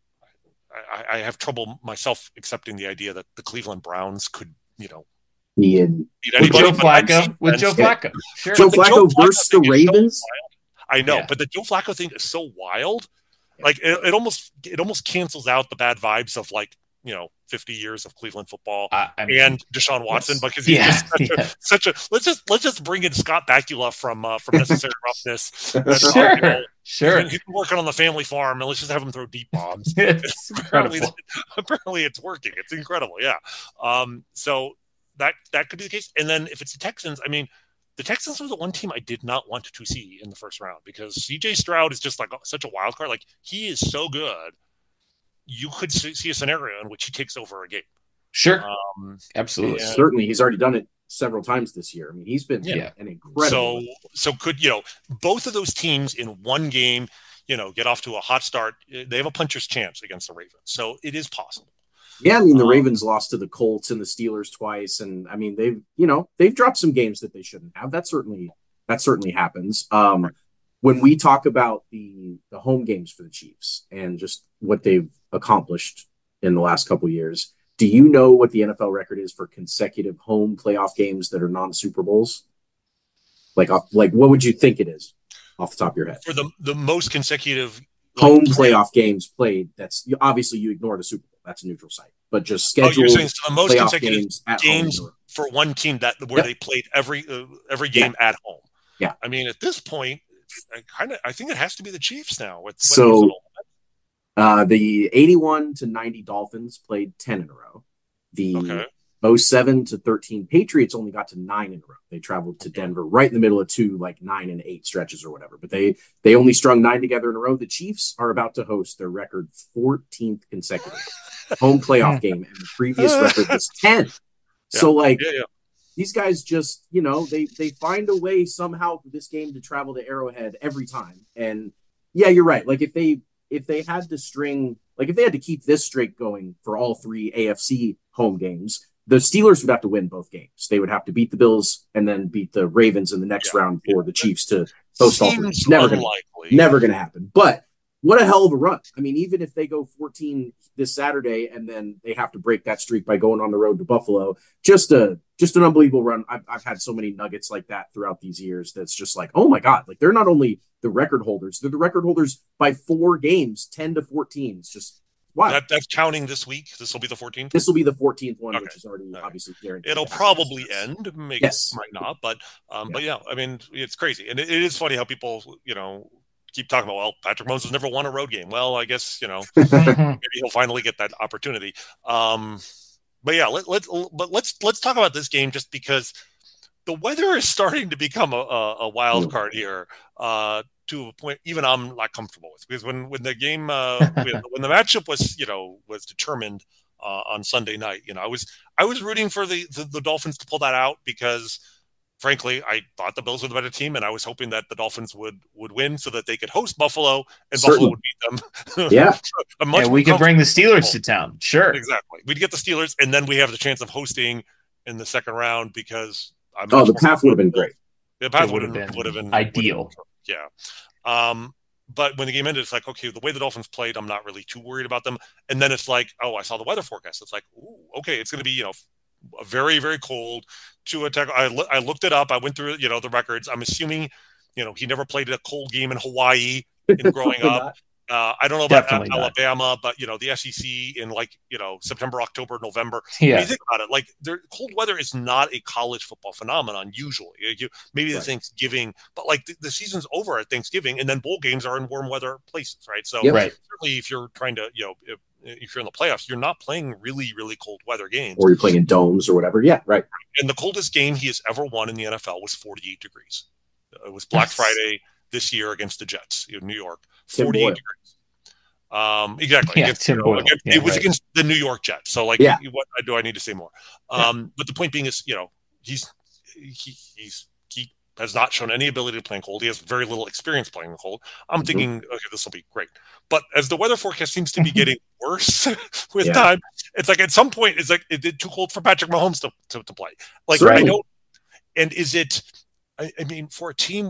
I, I have trouble myself accepting the idea that the Cleveland Browns could, you know, yeah. with Joe Flacco, with Joe Flacco, sure. Joe Flacco versus the Ravens. So I know, yeah. but the Joe Flacco thing is so wild. Like it, it almost it almost cancels out the bad vibes of like you know fifty years of Cleveland football uh, I mean, and Deshaun Watson yes. because he's yeah, just such, yeah. a, such a let's just let's just bring in Scott Bakula from uh, from Necessary Roughness. And, sure, uh, you know, sure. He's been working on the family farm, and let's just have him throw deep bombs. It's apparently, apparently, it's working. It's incredible. Yeah. Um. So that that could be the case. And then if it's the Texans, I mean. The Texans were the one team I did not want to see in the first round because C J Stroud is just like such a wild card. Like he is so good, you could see a scenario in which he takes over a game. Sure, um, absolutely, and, certainly. He's already done it several times this year. I mean, he's been yeah. an incredible. So, so could you know both of those teams in one game, you know, get off to a hot start? They have a puncher's chance against the Ravens, so it is possible. Yeah, I mean, the Ravens um, lost to the Colts and the Steelers twice, and I mean, they've you know they've dropped some games that they shouldn't have. That certainly that certainly happens. Um, right. When we talk about the the home games for the Chiefs and just what they've accomplished in the last couple of years, do you know what the N F L record is for consecutive home playoff games that are non-Super Bowls? Like, like what would you think it is off the top of your head for the the most consecutive home like, playoff games played? That's obviously you ignore the Super Bowl. That's a neutral site, but just scheduled. Oh, you're saying so the most consecutive games, games home. for one team that where yep. they played every uh, every game yeah. at home. Yeah, I mean at this point, I kind of I think it has to be the Chiefs now. With so uh, the eighty-one to ninety Dolphins played ten in a row. The okay. oh seven to thirteen Patriots only got to nine in a row. They traveled to Denver right in the middle of two like nine and eight stretches or whatever. But they they only strung nine together in a row. The Chiefs are about to host their record fourteenth consecutive home playoff game, and the previous record was ten. Yeah. So like yeah, yeah. these guys just, you know, they they find a way somehow for this game to travel to Arrowhead every time. And yeah, you're right. Like if they if they had to string, like if they had to keep this streak going for all three A F C home games, the Steelers would have to win both games. They would have to beat the Bills and then beat the Ravens in the next yeah, round for yeah. the Chiefs to host all three. Seems Never gonna, unlikely. never going to happen. But what a hell of a run. I mean, even if they go fourteen this Saturday and then they have to break that streak by going on the road to Buffalo, just a just an unbelievable run. I've, I've had so many nuggets like that throughout these years that's just like, oh my God, like they're not only the record holders, they're the record holders by four games, ten to fourteen. It's just wow. That, that's counting this week. This will be the fourteenth. This will be the fourteenth one, okay. which is already okay. obviously guaranteed. It'll probably end. Maybe yes. might not, but um, yeah. but yeah, I mean, it's crazy, and it, it is funny how people, you know, keep talking about, well, Patrick Mahomes has never won a road game. Well, I guess, you know, maybe he'll finally get that opportunity. Um, but yeah, let, let, but let's let's talk about this game just because the weather is starting to become a, a, a wild card here. Uh, to a point even I'm not comfortable with, because when when the game uh, when, when the matchup was you know was determined uh, on Sunday night, you know, I was I was rooting for the, the the Dolphins to pull that out because, frankly, I thought the Bills were the better team, and I was hoping that the Dolphins would would win so that they could host Buffalo and Certainly. Buffalo would beat them. Yeah, and we could bring the Steelers to town. Sure, exactly. We'd get the Steelers, and then we have the chance of hosting in the second round because I'm oh, the path would have been great. The path would have been, would have been ideal. Yeah. Um, but when the game ended, it's like, okay, the way the Dolphins played, I'm not really too worried about them. And then it's like, oh, I saw the weather forecast. It's like, ooh, okay, it's going to be, you know, a very, very cold to attack. I, lo- I looked it up. I went through, you know, the records. I'm assuming, you know, he never played a cold game in Hawaii in growing up. Uh, I don't know about Definitely Alabama, not. but, you know, the S E C in like, you know, September, October, November. Yeah. When you think about it, like there, cold weather is not a college football phenomenon usually. You, maybe the right. Thanksgiving, but like the, the season's over at Thanksgiving, and then bowl games are in warm weather places, right? So yep. right. certainly if you're trying to, you know, if, if you're in the playoffs, you're not playing really, really cold weather games. Or you're playing in domes or whatever. Yeah, right. And the coldest game he has ever won in the N F L was forty-eight degrees. It was Black yes. Friday this year against the Jets in New York. forty-eight degrees. Um, exactly. Yeah, against, you know, against, yeah, it was right. against the New York Jets. So, like, yeah. what do I need to say more? Um, yeah. But the point being is, you know, he's he, he's he has not shown any ability to play in cold. He has very little experience playing in cold. I'm mm-hmm. thinking, okay, this will be great. But as the weather forecast seems to be getting worse with yeah. time, it's like at some point, it's like it's too cold for Patrick Mahomes to to, to play. Like, right. I don't. And is it? I, I mean, for a team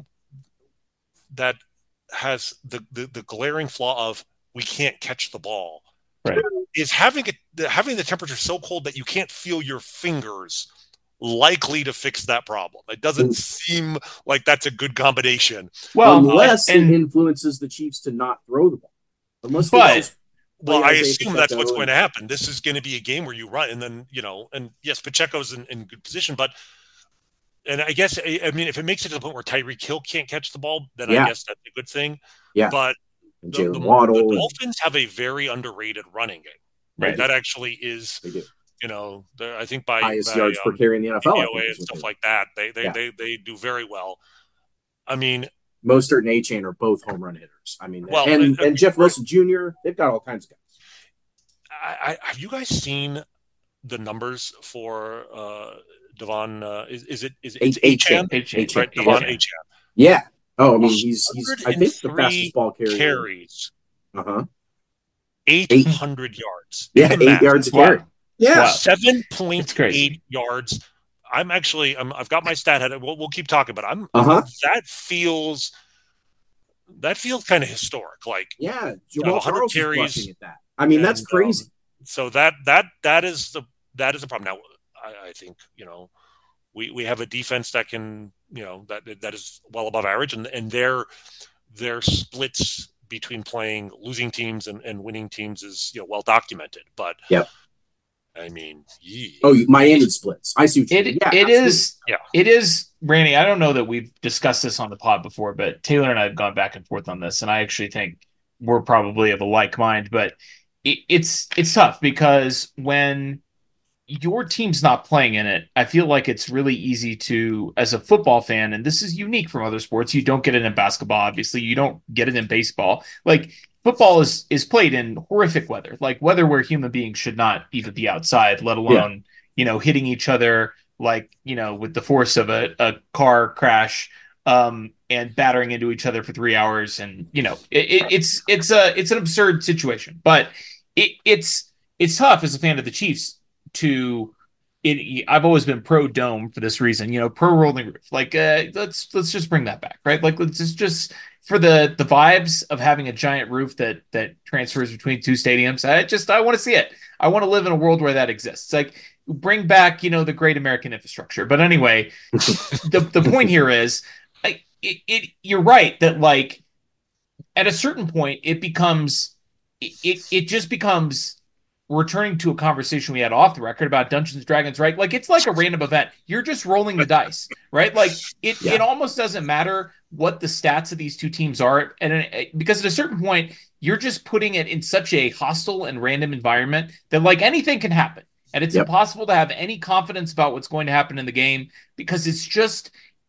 that has the the, the glaring flaw of we can't catch the ball. Right. Is having it having the temperature so cold that you can't feel your fingers likely to fix that problem? It doesn't mm. seem like that's a good combination. Well, unless uh, and, it influences the Chiefs to not throw the ball. Unless but well, I assume that's what's going to happen. This is going to be a game where you run, and then you know, and yes, Pacheco's in, in good position, but and I guess I, I mean, if it makes it to the point where Tyreek Hill can't catch the ball, then yeah. I guess that's a good thing. Yeah, but The, the, Waddle the Dolphins have a very underrated running game. Right. That actually is, you know, I think by highest by, yards um, per carry in the N F L, D V O A and stuff like that. They they, yeah. they they do very well. I mean, Mostert and A-Chain are both home run hitters. I mean, well, and, uh, and Jeff Wilson Junior They've got all kinds of guys. I, I, have you guys seen the numbers for uh, Devon? Uh, is, is it is it A-Chain? A-Chain, right? Devon A-Chain. Yeah. Oh, I mean, he's he's I think the fastest ball carrier. Carries. Uh huh. Eight hundred yards. Yeah, eight math. yards a carry. Wow. Yeah, wow. seven point eight yards. I'm actually, I'm, I've got my stat head. We'll, we'll keep talking, but I'm. Uh-huh. That feels. That feels kind of historic. Like yeah, Jamal Charles carries. Is at that. I mean, and, that's crazy. Um, so that that that is the that is the problem. Now, I, I think you know, we we have a defense that can you know that that is well above average, and and their their splits between playing losing teams and, and winning teams is you know well documented. But yep. I mean, yee. Oh, Miami splits. I see what you It mean. Yeah, it absolutely. is Yeah. it is Randy. I don't know that we've discussed this on the pod before, but Taylor and I have gone back and forth on this, and I actually think we're probably of a like mind. But it, it's it's tough because when your team's not playing in it, I feel like it's really easy to, as a football fan, and this is unique from other sports. You don't get it in basketball, obviously. You don't get it in baseball. Like football is is played in horrific weather, like weather where human beings should not even be outside, let alone yeah. you know hitting each other like you know with the force of a, a car crash. Um, and battering into each other for three hours, and you know it, it, it's it's a it's an absurd situation, but it, it's it's tough as a fan of the Chiefs to it. I've always been pro dome for this reason, you know, pro rolling roof. Like, uh, let's let's just bring that back, right? Like, let's just just for the the vibes of having a giant roof that that transfers between two stadiums. I just I want to see it. I want to live in a world where that exists. Like, bring back, you know, the great American infrastructure. But anyway, the the point here is, I, it, it you're right that like at a certain point it becomes it it, it just becomes. Returning to a conversation we had off the record about Dungeons and Dragons, right? Like it's like a random event. You're just rolling the dice, right? Like it, yeah. it almost doesn't matter what the stats of these two teams are, and it, because at a certain point, you're just putting it in such a hostile and random environment that like anything can happen, and it's yep. impossible to have any confidence about what's going to happen in the game because it's just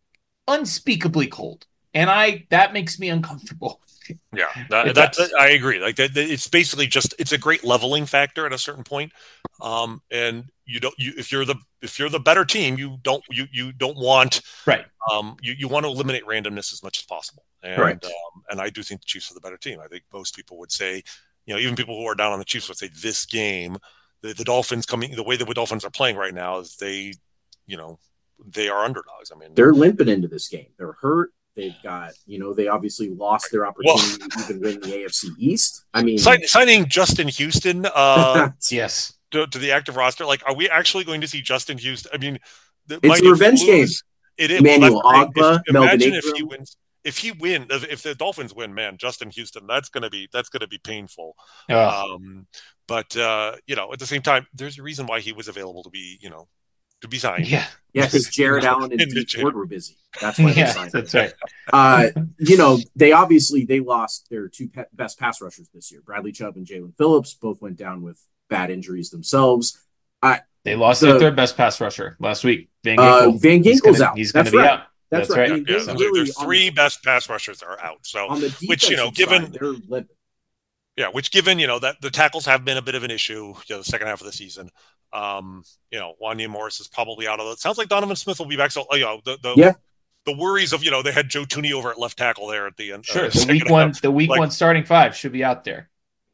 unspeakably cold, and I that makes me uncomfortable. Yeah, that, that's I agree. Like that, it's basically just it's a great leveling factor at a certain point. Um, and you don't you if you're the if you're the better team, you don't you you don't want right. Um, you you want to eliminate randomness as much as possible. And right. um, and I do think the Chiefs are the better team. I think most people would say, you know, even people who are down on the Chiefs would say this game, the, the Dolphins coming the way the Dolphins are playing right now is they, you know, they are underdogs. I mean, they're limping into this game. They're hurt. They've got, you know, they obviously lost their opportunity well, to even win the A F C East. I mean, sign, signing Justin Houston, uh, yes, to, to the active roster. Like, are we actually going to see Justin Houston? I mean, the, it's a revenge game. It is. Emmanuel well, Ogbah, if, imagine if he wins. If he win, if the Dolphins win, man, Justin Houston, that's gonna be that's gonna be painful. Oh. Um, but uh, you know, at the same time, there's a reason why he was available to be, you know. To be signed. Yeah. Yeah, because Jared Allen and Dee Ford were busy. That's why they yeah, signed that's him. right. uh, you know, they obviously they lost their two pe- best pass rushers this year. Bradley Chubb and Jalen Phillips both went down with bad injuries themselves. Uh, they lost the, their third best pass rusher last week. Van Ginkel. Uh, Van Ginkel's he's gonna, out. He's going to be right. out. That's, That's right. right. I mean, yeah, really, there's three the, best pass rushers are out. So, on the which you know, given side, they're limping. Yeah, which given, you know, that the tackles have been a bit of an issue, you know, the second half of the season. Um, you know, Wanya Morris is probably out of it. Sounds like Donovan Smith will be back. So, you know, the, the, yeah. the worries of, you know, they had Joe Tooney over at left tackle there at the end. Sure. Uh, the week one, half. the week like, one starting five should be out there.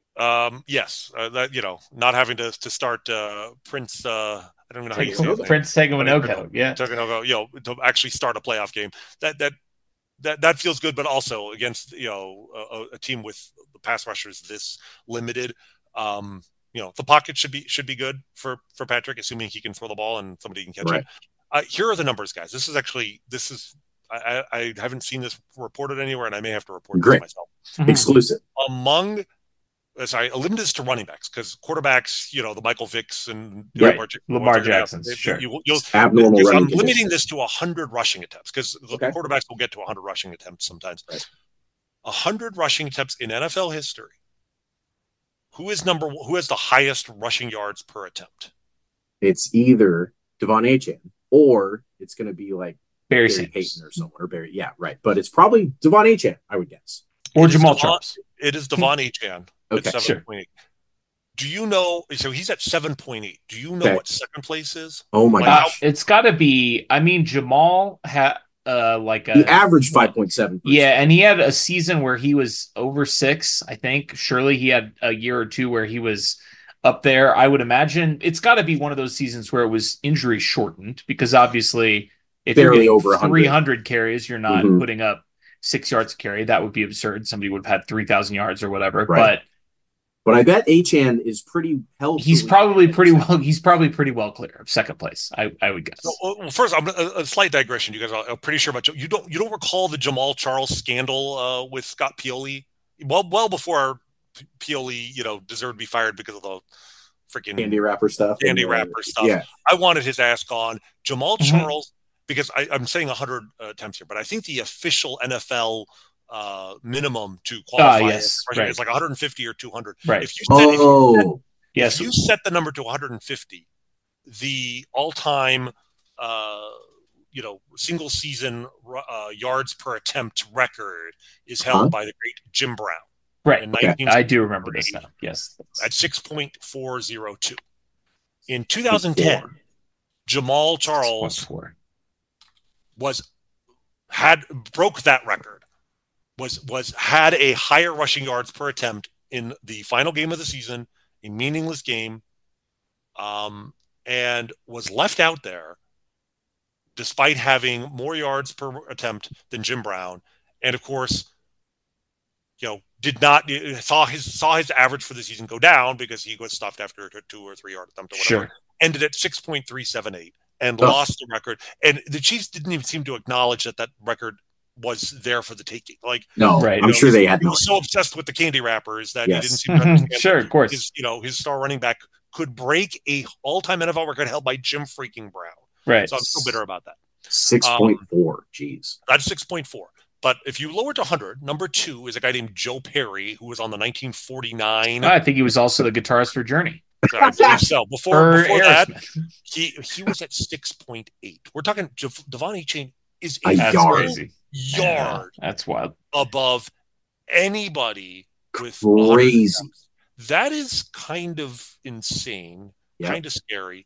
Um, yes. Uh, that, you know, not having to, to start uh, Prince, uh, I don't even know how you say it. Prince Tagovailoa, yeah. Tagovailoa, you know, to actually start a playoff game. That, that, That that feels good, but also against you know a, a team with the pass rushers this limited, um, you know the pocket should be should be good for, for Patrick, assuming he can throw the ball and somebody can catch right. it. Uh, here are the numbers, guys. This is actually this is I, I haven't seen this reported anywhere, and I may have to report Great. this myself. Mm-hmm. Exclusive Among sorry, I'll limit this to running backs because quarterbacks, you know, the Michael Vicks and right. Lamar, Lamar Jackson's, have, sure. You, you'll, abnormal I'm running limiting conditions. this to one hundred rushing attempts because okay. the quarterbacks will get to one hundred rushing attempts sometimes. Right. one hundred rushing attempts in N F L history. Who is number one, who has the highest rushing yards per attempt? It's either Devon Achane or it's going to be like Barry Barry Payton or someone or Barry. Yeah, right. But it's probably Devon Achane, I would guess. Or it Jamal Devon, Charles. It is Devon Achane. Okay, at seven point eight. Sure. Do you know? So he's at seven point eight. Do you know okay. what second place is? Oh my like gosh! How, it's got to be. I mean, Jamal had uh like a he averaged five point seven. Yeah, and he had a season where he was over six. I think surely he had a year or two where he was up there. I would imagine it's got to be one of those seasons where it was injury shortened because obviously if barely you're over three hundred carries, you're not mm-hmm. putting up six yards a carry. That would be absurd. Somebody would have had three thousand yards or whatever. Right. But But I bet Achane is pretty healthy. He's probably pretty well. He's probably pretty well clear of second place. I, I would guess. So, well, first, I'm a, a slight digression. You guys, are, I'm pretty sure about you. Don't you don't recall the Jamal Charles scandal uh, with Scott Pioli? Well, well before Pioli, you know, deserved to be fired because of the freaking candy wrapper stuff. Candy and, uh, wrapper stuff. Yeah. I wanted his ass gone. Jamal Mhm. Charles, because I, I'm saying one hundred uh, attempts here, but I think the official N F L uh, minimum to qualify Ah, yes, is right. like one hundred fifty or two hundred. Right. If you set, if you set, Oh, Yes. if you set the number to one hundred fifty, the all-time, uh, you know, single season uh, yards per attempt record is held Huh? by the great Jim Brown. Right. in Okay. nineteen I do remember this seventy-eight now. Yes. At six point four oh two. In two thousand ten, Jamal Charles Four. was had broke that record. Was was had a higher rushing yards per attempt in the final game of the season, a meaningless game, um, and was left out there despite having more yards per attempt than Jim Brown, and of course, you know, did not saw his saw his average for the season go down because he was stuffed after a two or three yard attempt or whatever. Sure. Ended at six point three seven eight and Oh. lost the record. And the Chiefs didn't even seem to acknowledge that that record was there for the taking. Like, No, Right. I'm you know, sure they he had no. was so obsessed with the candy wrappers that Yes. he didn't seem to understand. Sure, of course. His, you know, his star running back could break a all-time N F L record held by Jim freaking Brown. Right. So I'm so bitter about that. six point four. Jeez. That's six point four. But if you lower it to one hundred, number two is a guy named Joe Perry, who was on the nineteen forty-nine. I think he was also the guitarist for Journey. I believe so. Before, Or before that, Aerosmith. he he was at six point eight. We're talking Dev- Devon Achane is A a That's yard. crazy. Yeah, yard that's wild. above anybody with one hundred Crazy. attempts. That is kind of insane, Yeah. kind of scary.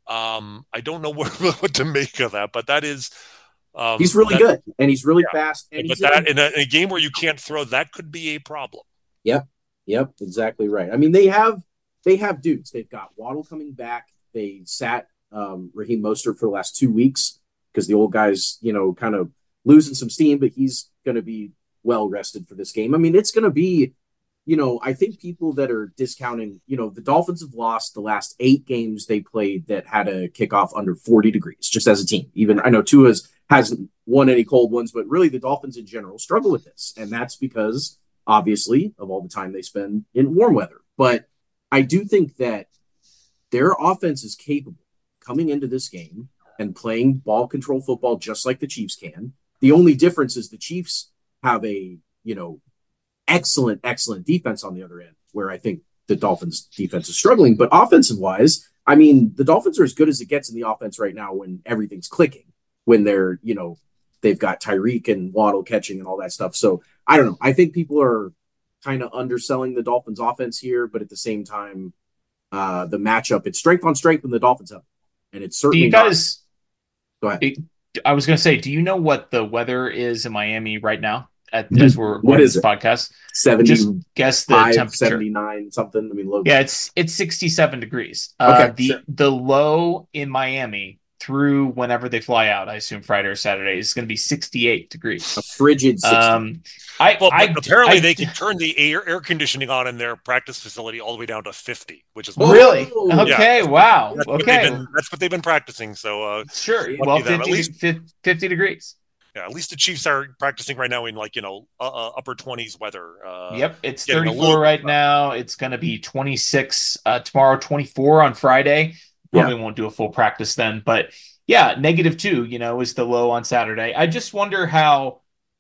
Um, I don't know what, what to make of that, but that is. Um, He's really that- good, and he's really Yeah. fast. And But he's that in a, in a game where you can't throw, that could be a problem. Yep, exactly right. I mean, they have they have dudes. They've got Waddle coming back. They sat um, Raheem Mostert for the last two weeks because the old guy's, you know, kind of losing some steam, but he's going to be well rested for this game. I mean, it's going to be, you know, I think people that are discounting, you know, the Dolphins have lost the last eight games they played that had a kickoff under forty degrees, just as a team. Even I know Tua's hasn't won any cold ones, but really the Dolphins in general struggle with this. And that's because, obviously, of all the time they spend in warm weather. But I do think that their offense is capable coming into this game and playing ball control football just like the Chiefs can. The only difference is the Chiefs have a, you know, excellent, excellent defense on the other end, where I think the Dolphins defense is struggling. But offensive wise, I mean, the Dolphins are as good as it gets in the offense right now when everything's clicking, when they're, you know, they've got Tyreek and Waddle catching and all that stuff. So I don't know. I think people are kind of underselling the Dolphins offense here, but at the same time, uh, the matchup, it's strength on strength when the Dolphins have. And it's Do certainly you guys? Not... Go ahead. I was going to say, do you know what the weather is in Miami right now? At, as we're what on is this it? podcast, seventy-five, just guess the temperature. seventy-nine, something. I mean, low. Yeah, it's it's sixty-seven degrees. Okay, uh, the sure. the low in Miami through whenever they fly out, I assume Friday or Saturday, is going to be sixty-eight degrees. A frigid sixty. Um, I, Well, I apparently I, they can turn the air air conditioning on in their practice facility all the way down to fifty, which is really Oh, okay. yeah. Wow. That's what they've Okay. been, that's what they've been practicing. So, uh, Sure. lucky Well, them. At fifty, least- fif- fifty degrees. yeah, at least the Chiefs are practicing right now in like you know uh, uh, upper twenties weather. Uh, Yep, it's getting a thirty-four little- right now. It's going to be twenty-six uh, tomorrow, twenty-four on Friday. Probably won't do a full practice then, but yeah, negative two, you know, is the low on Saturday. I just wonder how,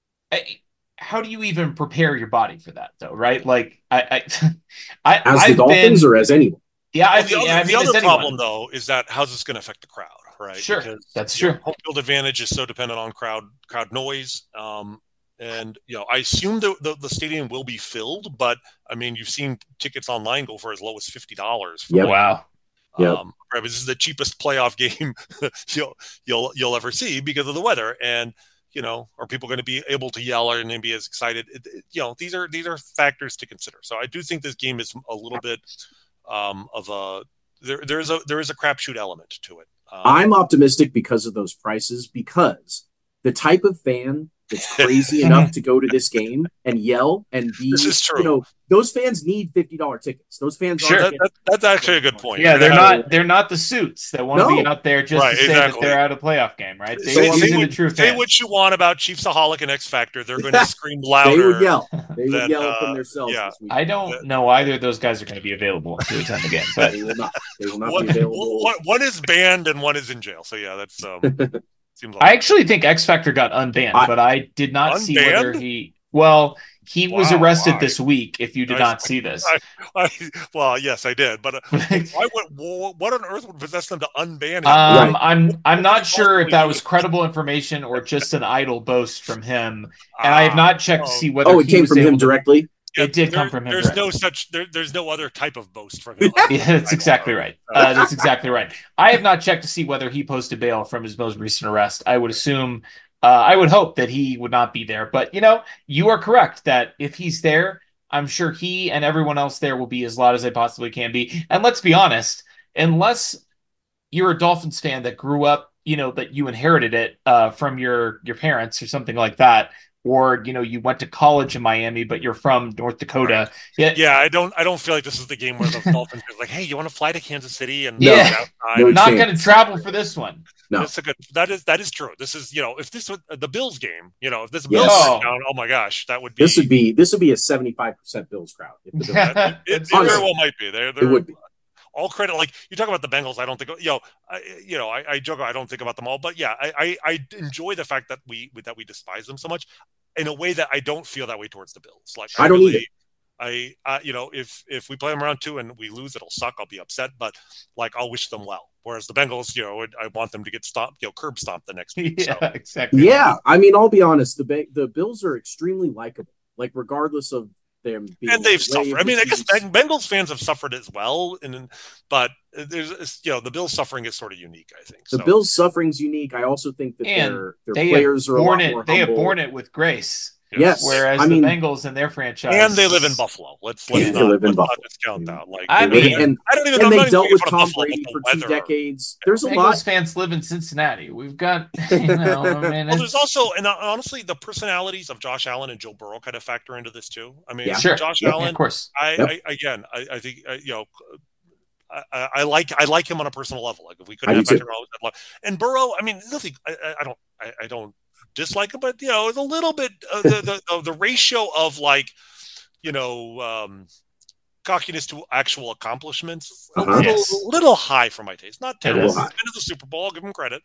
I- how do you even prepare your body for that though, right? Like, I, I, I as I've the Dolphins been, or as anyone? yeah, I, Well, the other, yeah, I the mean, as other anyone. problem though is that how's this going to affect the crowd, right? Sure, Because, that's you know, true. home field advantage is so dependent on crowd crowd noise. Um, and you know, I assume the, the the stadium will be filled, but I mean, you've seen tickets online go for as low as fifty dollars. Yep. Wow. Yep. Um, right, this is the cheapest playoff game you'll you'll you'll ever see because of the weather. And you know, are people going to be able to yell and be as excited? It, it, you know, these are these are factors to consider. So I do think this game is a little bit um, of a there. There is a there is a crapshoot element to it. Um, I'm optimistic because of those prices, because the type of fan that's crazy enough to go to this game and yell and be, This is true. you know, those fans need fifty dollars tickets. Those fans Sure. aren't That, that, that's actually a good point. Yeah, You're they're gonna have- not they're not the suits that want to No. be out there just Right, to say exactly. that they're at a playoff game, right? They, So, I these mean, are the what- true Say fans. what you want about Chiefsaholic and X Factor. They're going to scream louder. They would yell. They would Then, yell uh, from their cells yeah. this week. I don't know either of those guys are going to be available to attend the game, but They will not. They will not One, be available. one, one is banned and one is in jail. So yeah, that's um, seems. Like I actually think X Factor got unbanned, I- but I did not see whether Unbanned? he. Well, he was Wow, arrested wow. this week. If you did I- not see this, I, well, yes, I did, but uh, why would, what on earth would possess them to unban him? Um, Right. I'm I'm not sure if that was Possibly. credible information or just an idle boast from him, and I have not checked to Oh. see whether Oh, it he came was from able him to- directly. It did there- come from him. There's directly. no such. There, there's no other type of boast from him. Yeah, that's exactly right. Uh, that's exactly right. I have not checked to see whether he posted bail from his most recent arrest. I would assume, uh, I would hope that he would not be there. But, you know, you are correct that if he's there, I'm sure he and everyone else there will be as loud as they possibly can be. And let's be honest, unless you're a Dolphins fan that grew up, you know, that you inherited it uh, from your your parents or something like that, or, you know, you went to college in Miami, but you're from North Dakota. Yeah, Yeah, I don't. I don't feel like this is the game where the Dolphins are like, "Hey, you want to fly to Kansas City?" And Yeah. outside? No not chance. going to travel for this one. No. That's a good. That is that is true. This is you know if this was the Bills game, you know if this Yes. Bills Oh. went down, oh my gosh, that would be. This would be this would be a seventy-five percent Bills crowd. If the Bills It, it, it Honestly. very well might be. They're, they're it would be. all credit. Like you talk about the Bengals, I don't think you know. I, you know, I, I joke. I don't think about them all, but yeah, I, I, I enjoy the fact that we that we despise them so much, in a way that I don't feel that way towards the Bills. Like I don't really, either. I, uh, you know, if if we play them around two and we lose, it'll suck. I'll be upset, but like I'll wish them well. Whereas the Bengals, you know, I want them to get stomped, you know, curb stomped the next week. Yeah, So. exactly. Yeah, I mean, I'll be honest. The Ba- the Bills are extremely likable. Like regardless of them being And they've away suffered. of I mean, the I guess Chiefs. Bengals fans have suffered as well, and but there's you know the Bills suffering is sort of unique. I think The so. Bills' suffering's unique. I also think that And their their They players have are a borne lot it. more They have humble. borne it with grace. Yes, Whereas I the mean, Bengals and their franchise, and they live in Buffalo. Let's let's And they not, live in let's not Buffalo. discount that. Like I they- mean, and I don't even. and I'm they not even dealt making with fun of Tom Buffalo, Brady but for the two weather. decades. There's a Bengals lot. fans live in Cincinnati. We've got, you know, I mean, Well, it's- there's also, and uh, honestly, the personalities of Josh Allen and Joe Burrow kind of factor into this too. I mean, Yeah. sure, Josh Yep. yeah, Allen, of course. I, Yep. I again, I, I think uh, you know, I, I I like I like him on a personal level. Like if we I couldn't do have too. Patrick Mahomes, I'd love- and Burrow, I mean, nothing. I, I- I don't, I, I don't dislike him, but you know, it's a little bit uh, the, the the the ratio of like, you know, um, cockiness to actual accomplishments a Uh-huh. little Yes. little high for my taste. Not It terrible. is. He's been to the Super Bowl. I'll give him credit.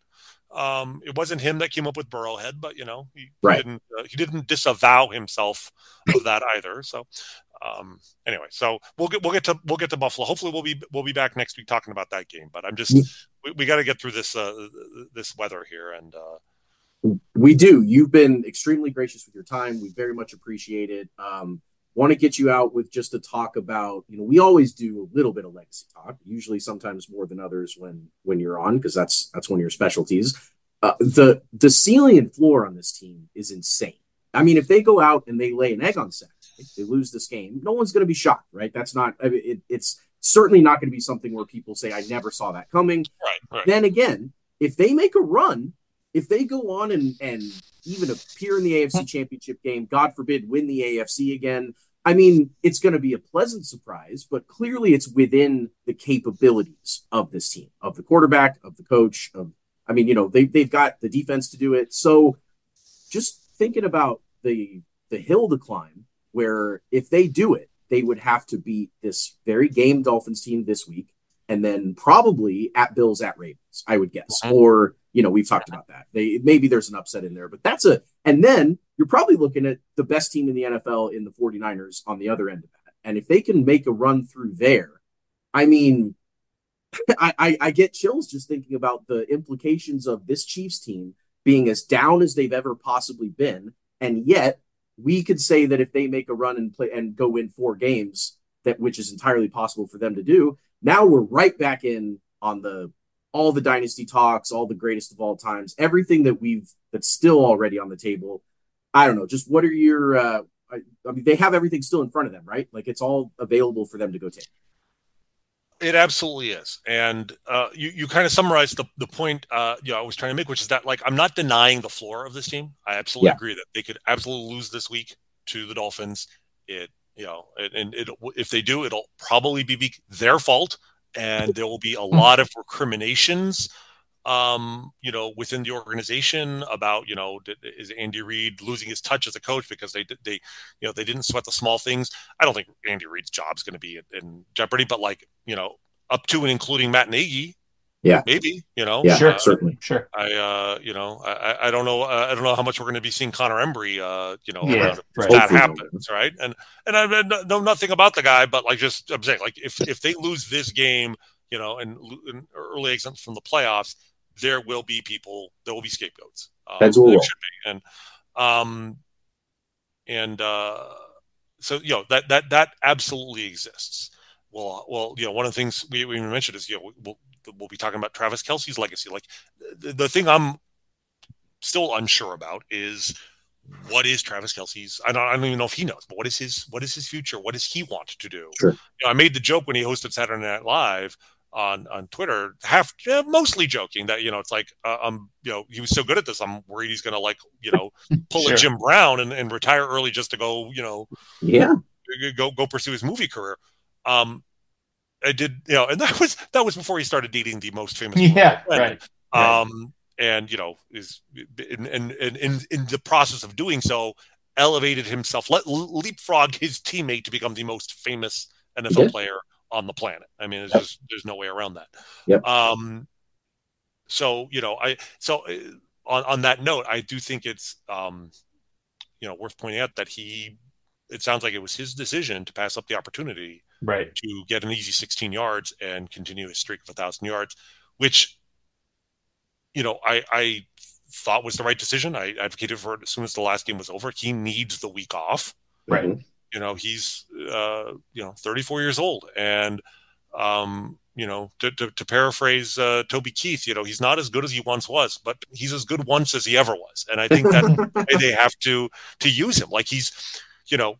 Um, it wasn't him that came up with Burrowhead, but you know, he, Right. he didn't uh, he didn't disavow himself of that either. So, um, anyway, so we'll get we'll get to we'll get to Buffalo. Hopefully, we'll be we'll be back next week talking about that game. But I'm just Yeah. we, we got to get through this uh, this weather here, and uh, We do. You've been extremely gracious with your time. We very much appreciate it. Um, want to get you out with just a talk about, you know, we always do a little bit of legacy talk, usually sometimes more than others when when you're on, because that's that's one of your specialties. Uh, the the ceiling and floor on this team is insane. I mean, if they go out and they lay an egg on Saturday, they lose this game, no one's going to be shocked, right? That's not, I mean, it, it's certainly not going to be something where people say, I never saw that coming. right, right. Then again, if they make a run, if they go on and, and even appear in the A F C Championship game, God forbid, win the A F C again, I mean, it's going to be a pleasant surprise, but clearly it's within the capabilities of this team, of the quarterback, of the coach, of, I mean, you know, they, they've got the defense to do it. So just thinking about the the hill to climb, where if they do it, they would have to beat this very game Dolphins team this week, and then probably at Bills, at Ravens, I would guess. Mhm. Or, you know, we've talked about that. They maybe there's an upset in there, but that's a and then you're probably looking at the best team in the N F L in the 49ers on the other end of that. And if they can make a run through there, I mean, I, I, I get chills just thinking about the implications of this Chiefs team being as down as they've ever possibly been. And yet we could say that if they make a run and play and go win four games, that which is entirely possible for them to do, now we're right back in on the all the dynasty talks, all the greatest of all times, everything that we've that's still already on the table. I don't know. Just what are your uh I, I mean, they have everything still in front of them, right? Like it's all available for them to go take. It absolutely is. And uh, you, you kind of summarized the, the point uh, you know, I was trying to make, which is that, like, I'm not denying the floor of this team. I absolutely Yeah. agree that they could absolutely lose this week to the Dolphins. It you know, and, and it, if they do, it'll probably be their fault, and there will be a lot of recriminations, um, you know, within the organization about, you know, is Andy Reid losing his touch as a coach because they they, you know, they didn't sweat the small things. I don't think Andy Reid's job is going to be in jeopardy, but like, you know, up to and including Matt Nagy. Yeah, maybe, you know, yeah, sure, uh, certainly. Sure. I, uh, you know, I, I don't know. Uh, I don't know how much we're going to be seeing Connor Embry, uh, you know, yeah, around if right. that happens. Right. And, and I know nothing about the guy, but like, just I'm saying, like, if, if they lose this game, you know, and, and early exits from the playoffs, there will be people, there will be scapegoats. Um, That's what there should be. And, um, and, uh, so, you know, that, that, that absolutely exists. Well, well, you know, one of the things we, we mentioned is, you know, we'll, we'll be talking about Travis Kelce's legacy. Like the, the thing I'm still unsure about is what is Travis Kelce's, I don't, I don't even know if he knows, but what is his, what is his future? What does he want to do? Sure. You know, I made the joke when he hosted Saturday Night Live on, on Twitter, half, uh, mostly joking that, you know, it's like, uh, I'm, you know, he was so good at this, I'm worried he's going to like, you know, pull sure. a Jim Brown and, and retire early just to go, you know, yeah, go, go pursue his movie career. Um, I did, you know, and that was that was before he started dating the most famous. Yeah, right, right. Um, and you know, is in, in in in the process of doing so, elevated himself, let leapfrog his teammate to become the most famous N F L yeah. player on the planet. I mean, it's yep. just there's no way around that. Yep. Um, so you know, I so on on that note, I do think it's um, you know, worth pointing out that he. It sounds like it was his decision to pass up the opportunity right. to get an easy sixteen yards and continue his streak of a thousand yards, which, you know, I, I thought was the right decision. I advocated for it as soon as the last game was over. He needs the week off. Right. You know, he's, uh, you know, thirty-four years old. And, um, you know, to, to, to paraphrase uh, Toby Keith, you know, he's not as good as he once was, but he's as good once as he ever was. And I think that they have to, to use him. Like he's, you know,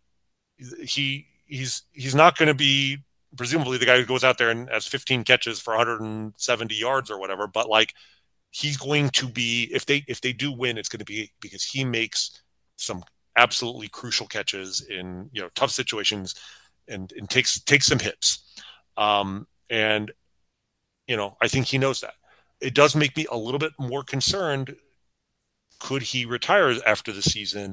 he he's he's not going to be presumably the guy who goes out there and has fifteen catches for one hundred seventy yards or whatever, but like he's going to be, if they if they do win, it's going to be because he makes some absolutely crucial catches in, you know, tough situations and and takes takes some hits. Um, and you know, I think he knows that. It does make me a little bit more concerned. Could he retire after the season?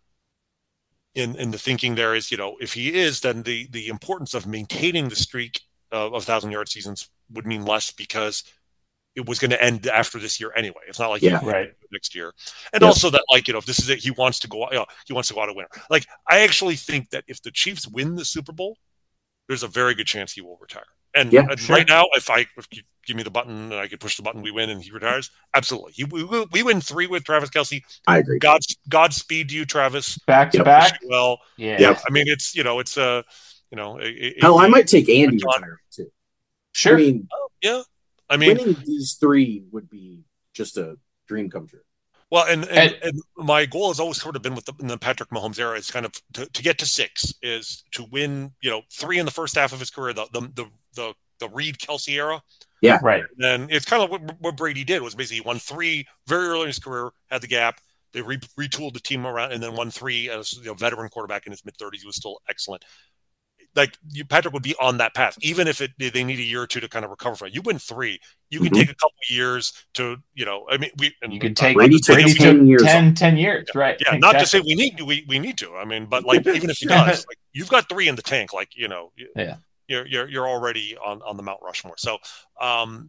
In, in the thinking there is, you know, if he is, then the, the importance of maintaining the streak of, of thousand-yard seasons would mean less because it was going to end after this year anyway. It's not like yeah, he right. next year. And yep. also that, like, you know, if this is it, he wants to go, you know, he wants to go out a winner. Like, I actually think that if the Chiefs win the Super Bowl, there's a very good chance he will retire. And, yeah, and sure. right now, if I if you give me the button and I could push the button, we win and he retires. Absolutely, he, we we win three with Travis Kelce. I agree. God Godspeed to you, Travis. Back to yep. back. Well, yeah. Yep. I mean, it's you know, it's a uh, you know, a, hell, a, I might take Andy retirement too. Sure. I mean, oh, yeah. I mean, winning these three would be just a dream come true. Well, and, and, and, and my goal has always sort of been with the, in the Patrick Mahomes era is kind of to, to get to six is to win, you know, three in the first half of his career, the the the the, the Reid Kelce era. Yeah, right. And it's kind of what, what Brady did was basically he won three very early in his career, had the gap. They re, retooled the team around, and then won three as a you know, veteran quarterback in his mid thirties. He was still excellent. Like you, Patrick would be on that path, even if it they need a year or two to kind of recover from it. You win three, you can mm-hmm. take a couple of years to, you know, I mean, we and you can take Brady took Brady ten years, ten, ten years, yeah. right? Yeah, not exactly. to say we need we we need to. I mean, but like even if he does, like you've got three in the tank, like you know, yeah, you're you're you're already on on the Mount Rushmore. So, um,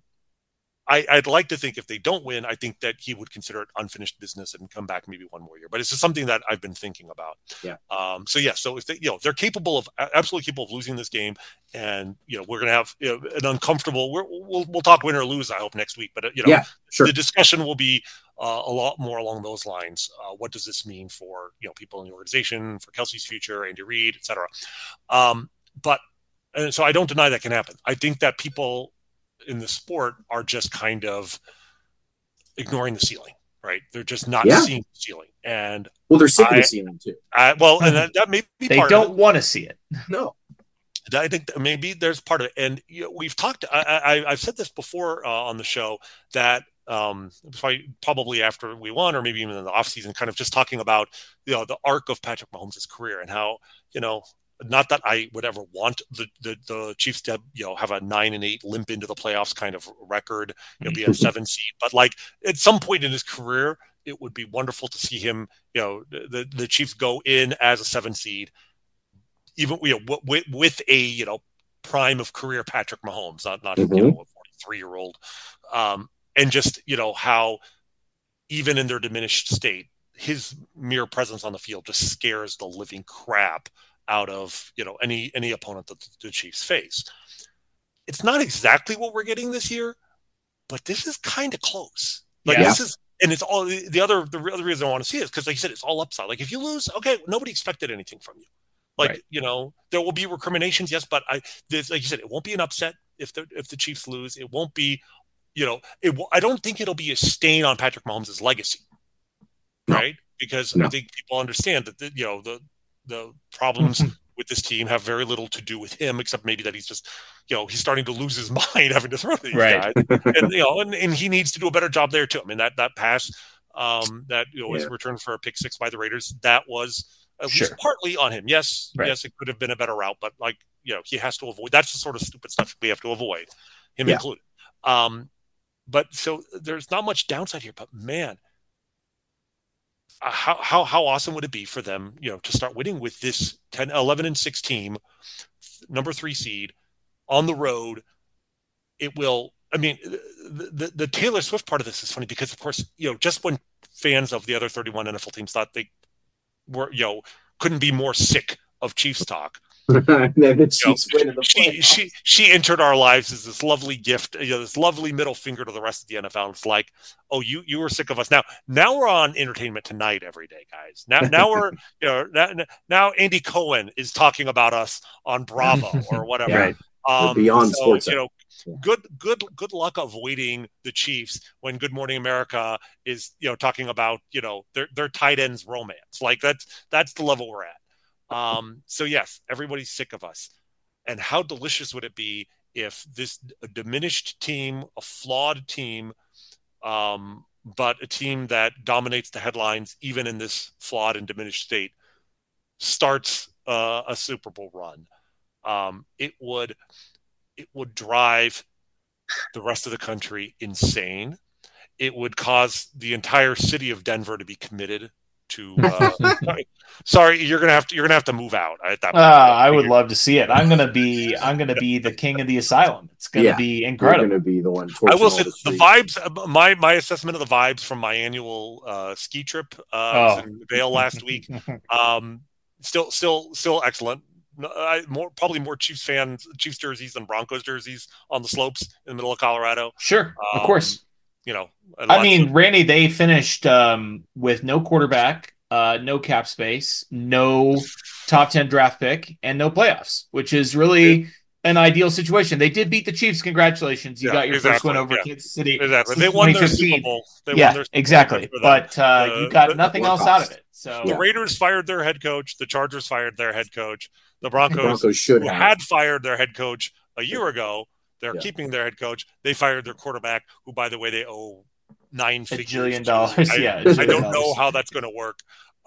I, I'd like to think if they don't win, I think that he would consider it unfinished business and come back maybe one more year. But it's just something that I've been thinking about. Yeah. Um. So yeah. So if they, you know, they're capable of absolutely capable of losing this game, and you know, we're gonna have you know, an uncomfortable. We're, we'll we'll talk win or lose. I hope next week. But uh, you know, yeah, sure. the discussion will be uh, a lot more along those lines. Uh, what does this mean for you know people in the organization, for Kelce's future, Andy Reid, et cetera. Um. But and so I don't deny that can happen. I think that people in the sport are just kind of ignoring the ceiling, right? They're just not yeah. seeing the ceiling. And well, they're sick I, of the ceiling too. I, well, and that, that may be they part don't of want to see it. No. I think that maybe there's part of it. And you know, we've talked, I, I, I've said this before uh, on the show that um, probably after we won, or maybe even in the offseason, kind of just talking about, you know, the arc of Patrick Mahomes' career and how, you know, Not that I would ever want the, the, the Chiefs to, you know, have a nine and eight limp into the playoffs kind of record, you know, be a seven seed. But like at some point in his career, it would be wonderful to see him, you know, the, the Chiefs go in as a seven seed, even, you know, with, with a, you know, prime of career Patrick Mahomes, not, not, mm-hmm. you know, a forty-three year old. Um, and just, you know, how even in their diminished state, his mere presence on the field just scares the living crap out of, you know, any any opponent that the Chiefs face. It's not exactly what we're getting this year, but this is kind of close. Like yeah. this is, and it's all the other the other reason I want to see it is because, like you said, it's all upside. Like if you lose, okay, nobody expected anything from you. Like right. you know, there will be recriminations, yes, but I, like you said, it won't be an upset if the if the Chiefs lose. It won't be, you know, it. I don't think it'll be a stain on Patrick Mahomes' legacy, no. right? Because no. I think people understand that the, you know the. the problems with this team have very little to do with him, except maybe that he's just, you know, he's starting to lose his mind having to throw to these right. guys. And, you know, and, and he needs to do a better job there too. I mean, that, that pass um, that, you know, was yeah. returned for a pick six by the Raiders, that was at sure. least partly on him. Yes. Right. Yes. It could have been a better route, but like, you know, he has to avoid, that's the sort of stupid stuff we have to avoid, him yeah. included. Um, but so there's not much downside here, but man, Uh, how how how awesome would it be for them, you know, to start winning with this ten, eleven and six team, number three seed on the road? It will. I mean, the, the the Taylor Swift part of this is funny because, of course, you know, just when fans of the other thirty-one N F L teams thought they were, you know, couldn't be more sick of Chiefs talk. the Chiefs you know, the she, she she entered our lives as this lovely gift, you know, this lovely middle finger to the rest of the N F L. It's like, oh, you you were sick of us. Now now we're on Entertainment Tonight every day, guys. Now now we're you know now, now Andy Cohen is talking about us on Bravo or whatever. Yeah. Um, beyond so, sports, you know, yeah. good good good luck avoiding the Chiefs when Good Morning America is you know talking about you know their their tight ends romance. Like that's that's the level we're at. Um, so yes, everybody's sick of us. And how delicious would it be if this a diminished team, a flawed team, um, but a team that dominates the headlines, even in this flawed and diminished state, starts uh, a Super Bowl run? Um, it would, it would drive the rest of the country insane. It would cause the entire city of Denver to be committed to uh sorry you're gonna have to you're gonna have to move out at that point. uh, I would love to see it. I'm gonna be I'm gonna be the king of the asylum. It's gonna yeah, be incredible. You're gonna be the one I will say the, the vibes my my assessment of the vibes from my annual uh ski trip uh oh. I was in Vail last week. um still still still excellent. I, more probably more Chiefs fans Chiefs jerseys than Broncos jerseys on the slopes in the middle of Colorado. Sure, um, of course. You know, I mean, of- Randy, they finished um, with no quarterback, uh, no cap space, no top ten draft pick, and no playoffs, which is really yeah. an ideal situation. They did beat the Chiefs. Congratulations. You yeah, got your exactly. first win over yeah. Kansas City. Exactly. They won their Super Bowl. They yeah, won their Super exactly. Bowl but uh, uh, you got the, nothing the else out of it. So The Raiders fired their head coach. The Chargers fired their head coach. The Broncos, the Broncos should have. had fired their head coach a year ago. They're yeah. keeping their head coach. They fired their quarterback, who, by the way, they owe nine a figures. Jillion dollars. I, yeah, I don't know how that's going to work.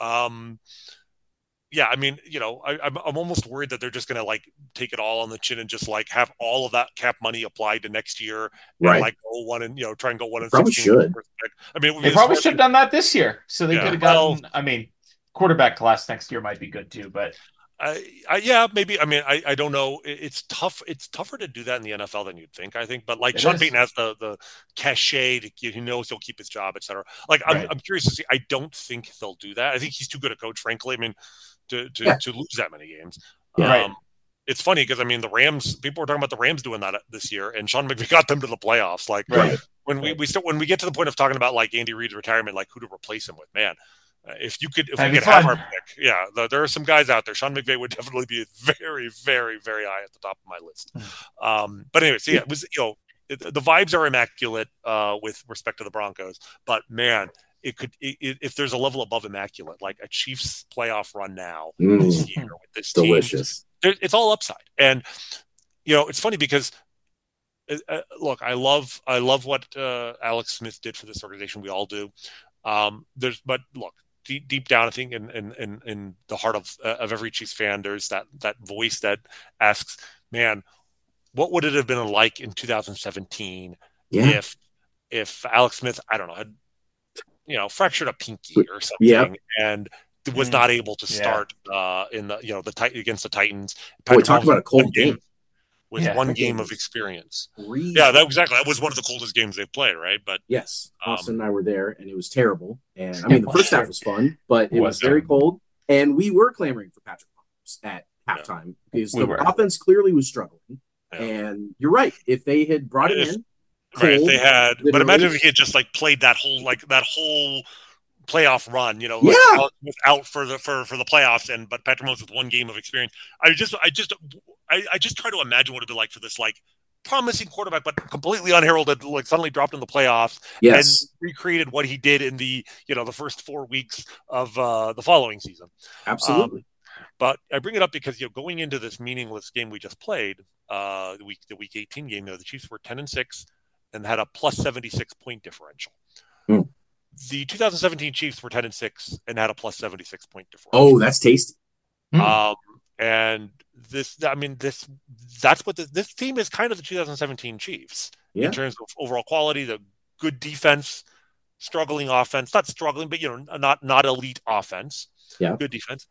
Um, yeah, I mean, you know, I, I'm I'm almost worried that they're just going to like take it all on the chin and just like have all of that cap money applied to next year, and right? Like go one and you know try and go one and probably should. I mean, they probably should have done that this year, so they yeah, could have gotten. Well, I mean, quarterback class next year might be good too, but. I, I, yeah, maybe. I mean, I, I don't know. It, it's tough. It's tougher to do that in the N F L than you'd think, I think. But like it Sean is. Payton has the the cachet to he knows he'll keep his job, et cetera. Like I'm, right. I'm curious to see. I don't think they'll do that. I think he's too good a coach, frankly. I mean, to to, yeah. to lose that many games. Yeah. Um, right. It's funny because I mean the Rams. People were talking about the Rams doing that this year, and Sean McVay got them to the playoffs. Like right. when we we still when we get to the point of talking about like Andy Reid's retirement, like who to replace him with, man. Uh, if you could, if That'd we could have our pick, yeah, the, there are some guys out there. Sean McVay would definitely be very, very, very high at the top of my list. Um, but anyway, so yeah, it was you know it, the vibes are immaculate uh, with respect to the Broncos, but man, it could it, it, if there's a level above immaculate, like a Chiefs playoff run now mm. this year with this delicious. team, it's all upside, and you know it's funny because. Uh, look, I love I love what uh, Alex Smith did for this organization. We all do. Um, there's, but look. deep, deep down, I think in in in, in the heart of uh, of every Chiefs fan, there's that that voice that asks, "Man, what would it have been like in two thousand seventeen Yeah. if if Alex Smith, I don't know, had you know fractured a pinky or Yeah. something and was Mm. not able to Yeah. start uh, in the you know the tit- against the Titans." Boy, Patrick talk Mahomes about a with cold one game. with Yeah. one That game game of was experience. freezing. Yeah, that exactly. That was one of the coldest games they've played, right? But Yes, Austin um, and I were there, and it was terrible. And I mean, the Well, first sure. half was fun, but it It was was very terrible. cold, and we were clamoring for Patrick Mahomes at halftime because We the were. offense clearly was struggling. Yeah. And you're right. If they had brought him If- in, right, if cold, they had, but literally- imagine if he had just like played that whole like that whole playoff run, you know, like Yeah. Alex was out for the for, for the playoffs, and but Patrick Mahomes with one game of experience. I just I just I, I just try to imagine what it'd be like for this like promising quarterback, but completely unheralded, like suddenly dropped in the playoffs yes, and recreated what he did in the you know the first four weeks of uh, the following season. absolutely. Um, but I bring it up because you know going into this meaningless game we just played, uh, the week the week eighteen game, you know, the Chiefs were ten and six and had a plus seventy-six point differential. Hmm. The two thousand seventeen Chiefs were ten and six and had a plus seventy-six point differential. Oh, that's tasty. Hmm. Um, and this, I mean, this, that's what the, this team is kind of the two thousand seventeen Chiefs Yeah. in terms of overall quality, the good defense, struggling offense, not struggling, but, you know, not, not elite offense, Yeah. good defense.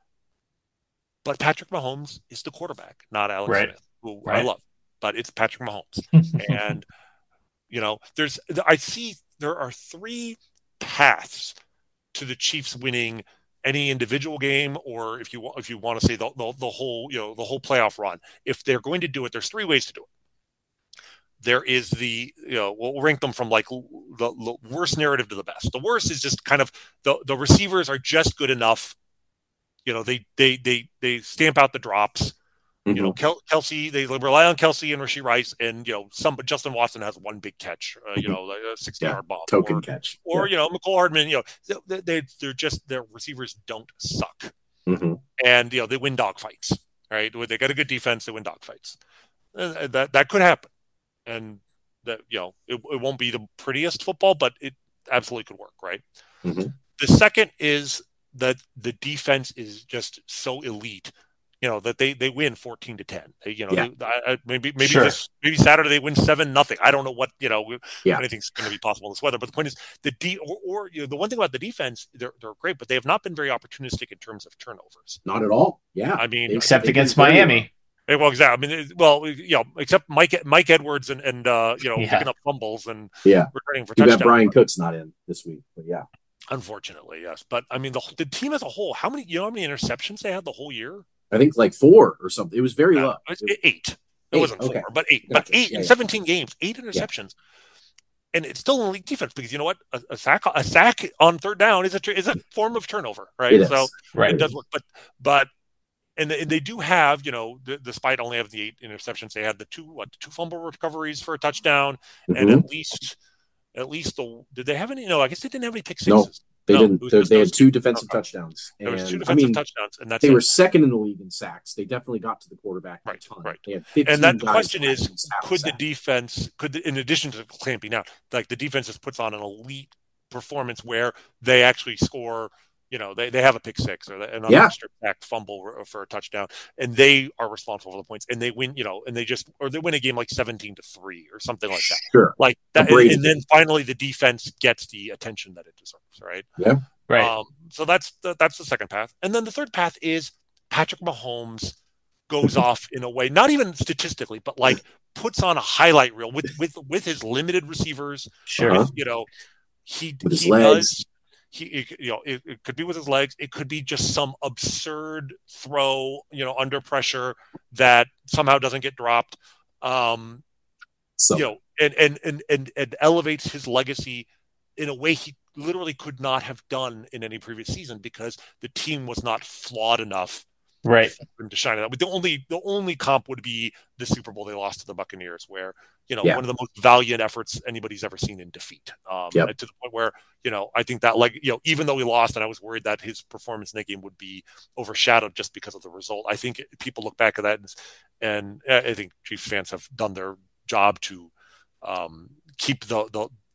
But Patrick Mahomes is the quarterback, not Alex Right. Smith, who Right. I love, but it's Patrick Mahomes. And, you know, there's, I see there are three paths to the Chiefs winning any individual game, or if you if you want to say the, the the whole you know the whole playoff run. If they're going to do it, there's three ways to do it. There is the you know we'll rank them from like the, the worst narrative to the best. The worst is just kind of the the receivers are just good enough. You know they they they they stamp out the drops. Mm-hmm. You know, Kel- Kelsey, they rely on Kelsey and Rashee Rice, and you know, some. But Justin Watson has one big catch, uh, you know, like a sixty-yard yeah. bomb, token or, catch, or yeah. you know, McCall Hardman. You know, they, they they're just their receivers don't suck, mm-hmm. and you know they win dogfights, right? They got a good defense, they win dogfights. Uh, that that could happen, and that you know, it, it won't be the prettiest football, but it absolutely could work, right? Mm-hmm. The second is that the defense is just so elite. You know that they, they win fourteen to ten. They, you know, yeah. they, I, maybe maybe sure. this maybe Saturday they win seven nothing. I don't know what you know. Yeah. Anything's going to be possible this weather. But the point is the D or, or you know, the one thing about the defense, they're they're great, but they have not been very opportunistic in terms of turnovers. Not at all. Yeah. I mean, except against Miami. Well. well, exactly. I mean, well, you know, except Mike Mike Edwards and and uh, you know yeah. picking up fumbles and yeah, returning for you touchdowns. got Brian Cook's not in this week, but yeah. Unfortunately, yes. But I mean, the the team as a whole, how many you know how many interceptions they had the whole year? I think like four or something. It was very no, low. It was it, eight. It eight, wasn't okay. four, but eight. Gotcha. But eight yeah, in yeah. seventeen games, eight interceptions, yeah. And it's still an elite defense because you know what? A, a sack, a sack on third down is a is a form of turnover, right? It so is. Right. it does work. But but and they, and they do have you know, d- despite only having the eight interceptions, they had the two what two fumble recoveries for a touchdown, mm-hmm. and at least at least the did they have any? No, I guess they didn't have any pick sixes. No. They no, didn't. Just, they had two defensive no, touchdowns. There was two and, defensive I mean, touchdowns, and that's they it. were second in the league in sacks. They definitely got to the quarterback. Right, a ton. right. They had fifteen and that the guys question is, could sack. the defense, could the, in addition to clamping out, like the defense just puts on an elite performance where they actually score. You know, they, they have a pick six or an yeah. strip back fumble for a touchdown, and they are responsible for the points, and they win. You know, and they just or they win a game like seventeen to three or something like that. Sure, like that, and, and then finally the defense gets the attention that it deserves. Right. Yeah. Right. Um, so that's the, that's the second path, and then the third path is Patrick Mahomes goes off in a way, not even statistically, but like puts on a highlight reel with with with his limited receivers. Sure. Uh, you know, he with his he legs. does. He, you know, it, it could be with his legs. It could be just some absurd throw, you know, under pressure that somehow doesn't get dropped. Um, so. You know, and, and and and and elevates his legacy in a way he literally could not have done in any previous season because the team was not flawed enough. Right. For him to shine it out. But the only the only comp would be the Super Bowl they lost to the Buccaneers, where you know yeah. one of the most valiant efforts anybody's ever seen in defeat. Um, yep. To the point where you know I think that like you know even though we lost, and I was worried that his performance in that game would be overshadowed just because of the result. I think people look back at that and, and I think Chiefs fans have done their job to um, keep the the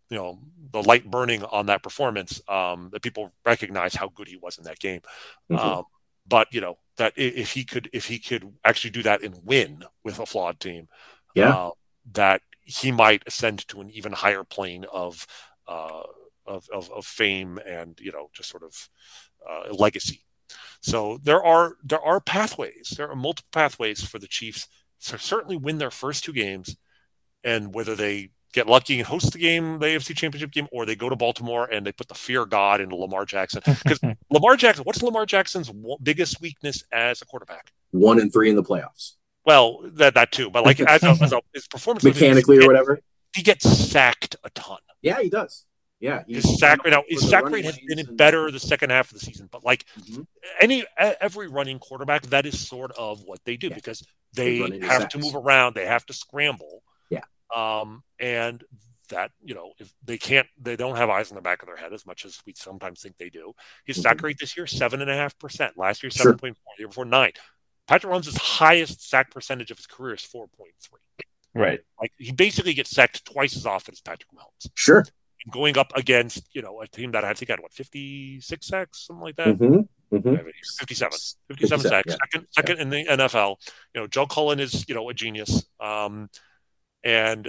you know, the light burning on that performance, um, that people recognize how good he was in that game. Mm-hmm. Um, but you know that if he could, if he could actually do that and win with a flawed team, yeah, uh, that he might ascend to an even higher plane of, uh, of, of, of fame and, you know, just sort of uh, legacy. So there are there are pathways. There are multiple pathways for the Chiefs to certainly win their first two games, and whether they get lucky and host the game, the A F C Championship game, or they go to Baltimore and they put the fear of God into Lamar Jackson. Because Lamar Jackson, what's Lamar Jackson's biggest weakness as a quarterback? One and three in the playoffs. Well, that that too, but like as a, as a, his performance mechanically or whatever, he gets sacked a ton. Yeah, he does. Yeah, his sack rate now his sack rate has been and... better the second half of the season, but like mm-hmm. any every running quarterback, that is sort of what they do yeah. because they, they have sacks. to move around, they have to scramble. Yeah, um, and that you know if they can't, they don't have eyes in the back of their head as much as we sometimes think they do. His mm-hmm. sack rate this year seven and a half percent. Last year seven point four. Sure. The year before nine. Patrick Mahomes' highest sack percentage of his career is four point three. Right, like he basically gets sacked twice as often as Patrick Mahomes. Sure. Going up against, you know, a team that I think had what fifty-six sacks, something like that. Mm-hmm. Mm-hmm. fifty-seven, fifty-seven sacks, yeah. second, second yeah. in the N F L. You know, Joe Cullen is, you know, a genius, um, and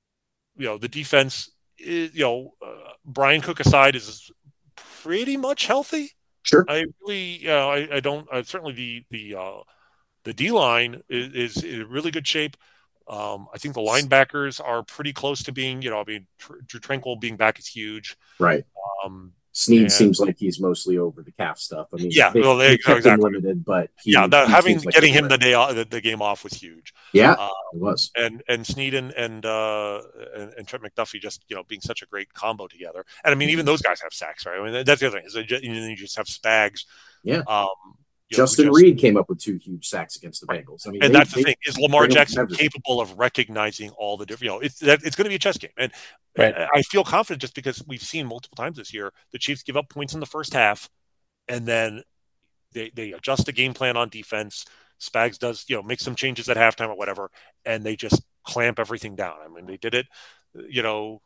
you know the defense is, you know, uh, Brian Cook aside is pretty much healthy. Sure, I really, you know, I, I don't. Uh, certainly the the uh, the D line is, is in really good shape. Um, I think the linebackers are pretty close to being, you know, I mean, Drew Tranquill being back is huge. Right. Um, Snead and, seems like he's mostly over the calf stuff. I mean, yeah, they, well, they, they kept exactly. him limited, but he, yeah, the, he having like getting him the day off, the, the game off was huge. Yeah, uh, it was. And and Snead and and, uh, and and Trent McDuffie just, you know, being such a great combo together. And I mean, even those guys have sacks, right? I mean, that's the other thing is you, you just have Spags. Yeah. Um, Justin just, Reed came up with two huge sacks against the Bengals. I mean, and they, that's the they, thing is Lamar Jackson capable of recognizing all the different. You know, it's that it's going to be a chess game, and right. I feel confident just because we've seen multiple times this year the Chiefs give up points in the first half, and then they they adjust the game plan on defense. Spags does, you know, make some changes at halftime or whatever, and they just clamp everything down. I mean, they did it, you know.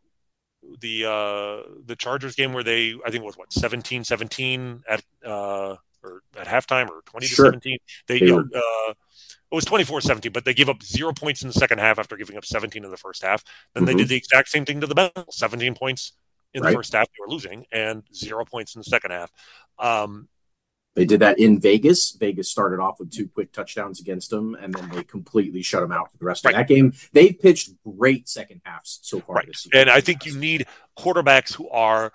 The uh, the Chargers game where they I think it was what seventeen seventeen at uh, or at halftime or twenty sure. to seventeen. They, they you were... know, uh, it was twenty-four seventeen, but they gave up zero points in the second half after giving up seventeen in the first half. Then mm-hmm. they did the exact same thing to the Bengals, seventeen points in right. the first half they were losing, and zero points in the second half. Um, They did that in Vegas. Vegas started off with two quick touchdowns against them, and then they completely shut them out for the rest right. of that game. They've pitched great second halves so far right. this season. And I think you need quarterbacks who are,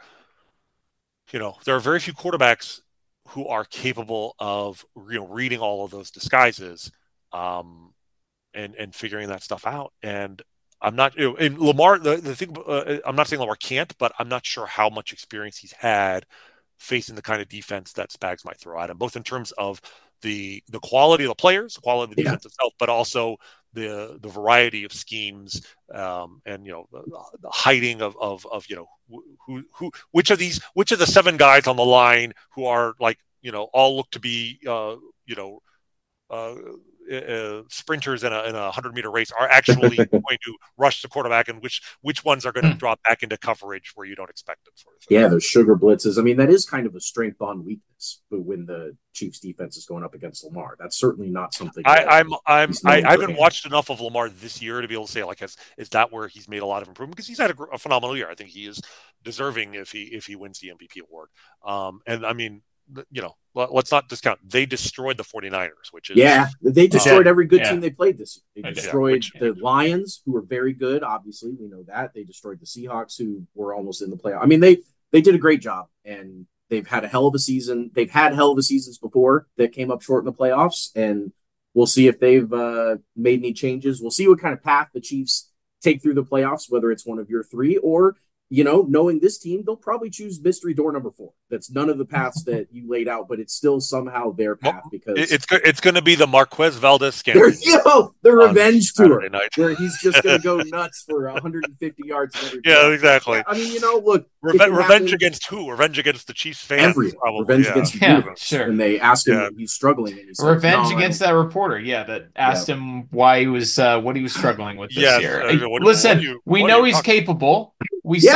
you know, there are very few quarterbacks who are capable of, you know, reading all of those disguises um, and, and figuring that stuff out. And I'm not, you know, and Lamar, the, the thing, uh, I'm not saying Lamar can't, but I'm not sure how much experience he's had facing the kind of defense that Spags might throw at him, both in terms of the the quality of the players, the quality of the defense yeah. itself, but also the the variety of schemes um, and you know the, the hiding of, of of you know who who which of these which of the seven guys on the line who are like you know all look to be uh, you know uh, uh, sprinters in a in a hundred meter race are actually going to rush the quarterback, and which which ones are going to drop back into coverage where you don't expect them. Sort of thing. Yeah, those sugar blitzes. I mean, that is kind of a strength on weakness. But when the Chiefs defense is going up against Lamar, that's certainly not something. I, I'm I'm I, I haven't watched enough of Lamar this year to be able to say like is is that where he's made a lot of improvement, because he's had a, a phenomenal year. I think he is deserving if he if he wins the M V P award. Um, and I mean. You know, let's not discount. They destroyed the 49ers, which is yeah, they destroyed uh, every good yeah. team they played this year. They destroyed yeah, which, the Lions, who were very good. Obviously, we know that. They destroyed the Seahawks, who were almost in the playoff. I mean, they they did a great job, and they've had a hell of a season. They've had hell of a seasons before that came up short in the playoffs, and we'll see if they've uh, made any changes. We'll see what kind of path the Chiefs take through the playoffs, whether it's one of your three or. You know, knowing this team, they'll probably choose mystery door number four. That's none of the paths that you laid out, but it's still somehow their path because it's it's going to be the Marquez Valdez scandal. You know, the revenge tour where he's just going to go nuts for one hundred fifty yards. In every yeah, play. exactly. Yeah, I mean, you know, look, Reve- revenge happen, against who? Revenge against the Chiefs fans. Everyone. Probably. Revenge yeah. against the yeah, universe. Sure. And they asked him yeah. if he's struggling. And he said, revenge no, against that reporter. Yeah, that asked yeah. him why he was uh, what he was struggling with this yes, year. uh, what, Listen, what you, we know he's talking? capable. We yeah,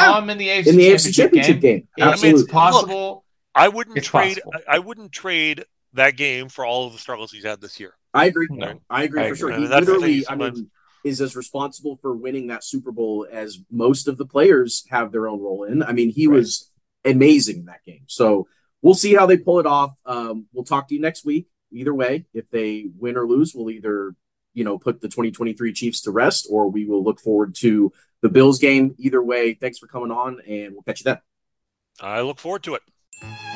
saw him in the A F C in the A F C Championship, Championship game. game. game. Absolutely. It's possible. Look, I wouldn't it's trade. possible. I, I wouldn't trade that game for all of the struggles he's had this year. I agree. No, I agree I for agree. sure. I He mean, that's the literally, thing, I mean, is as responsible for winning that Super Bowl as most of the players have their own role in. I mean, he Right. was amazing in that game. So we'll see how they pull it off. Um, we'll talk to you next week. Either way, if they win or lose, we'll either, you know, put the twenty twenty-three Chiefs to rest, or we will look forward to the Bills game. Either way, thanks for coming on, and we'll catch you then. I look forward to it.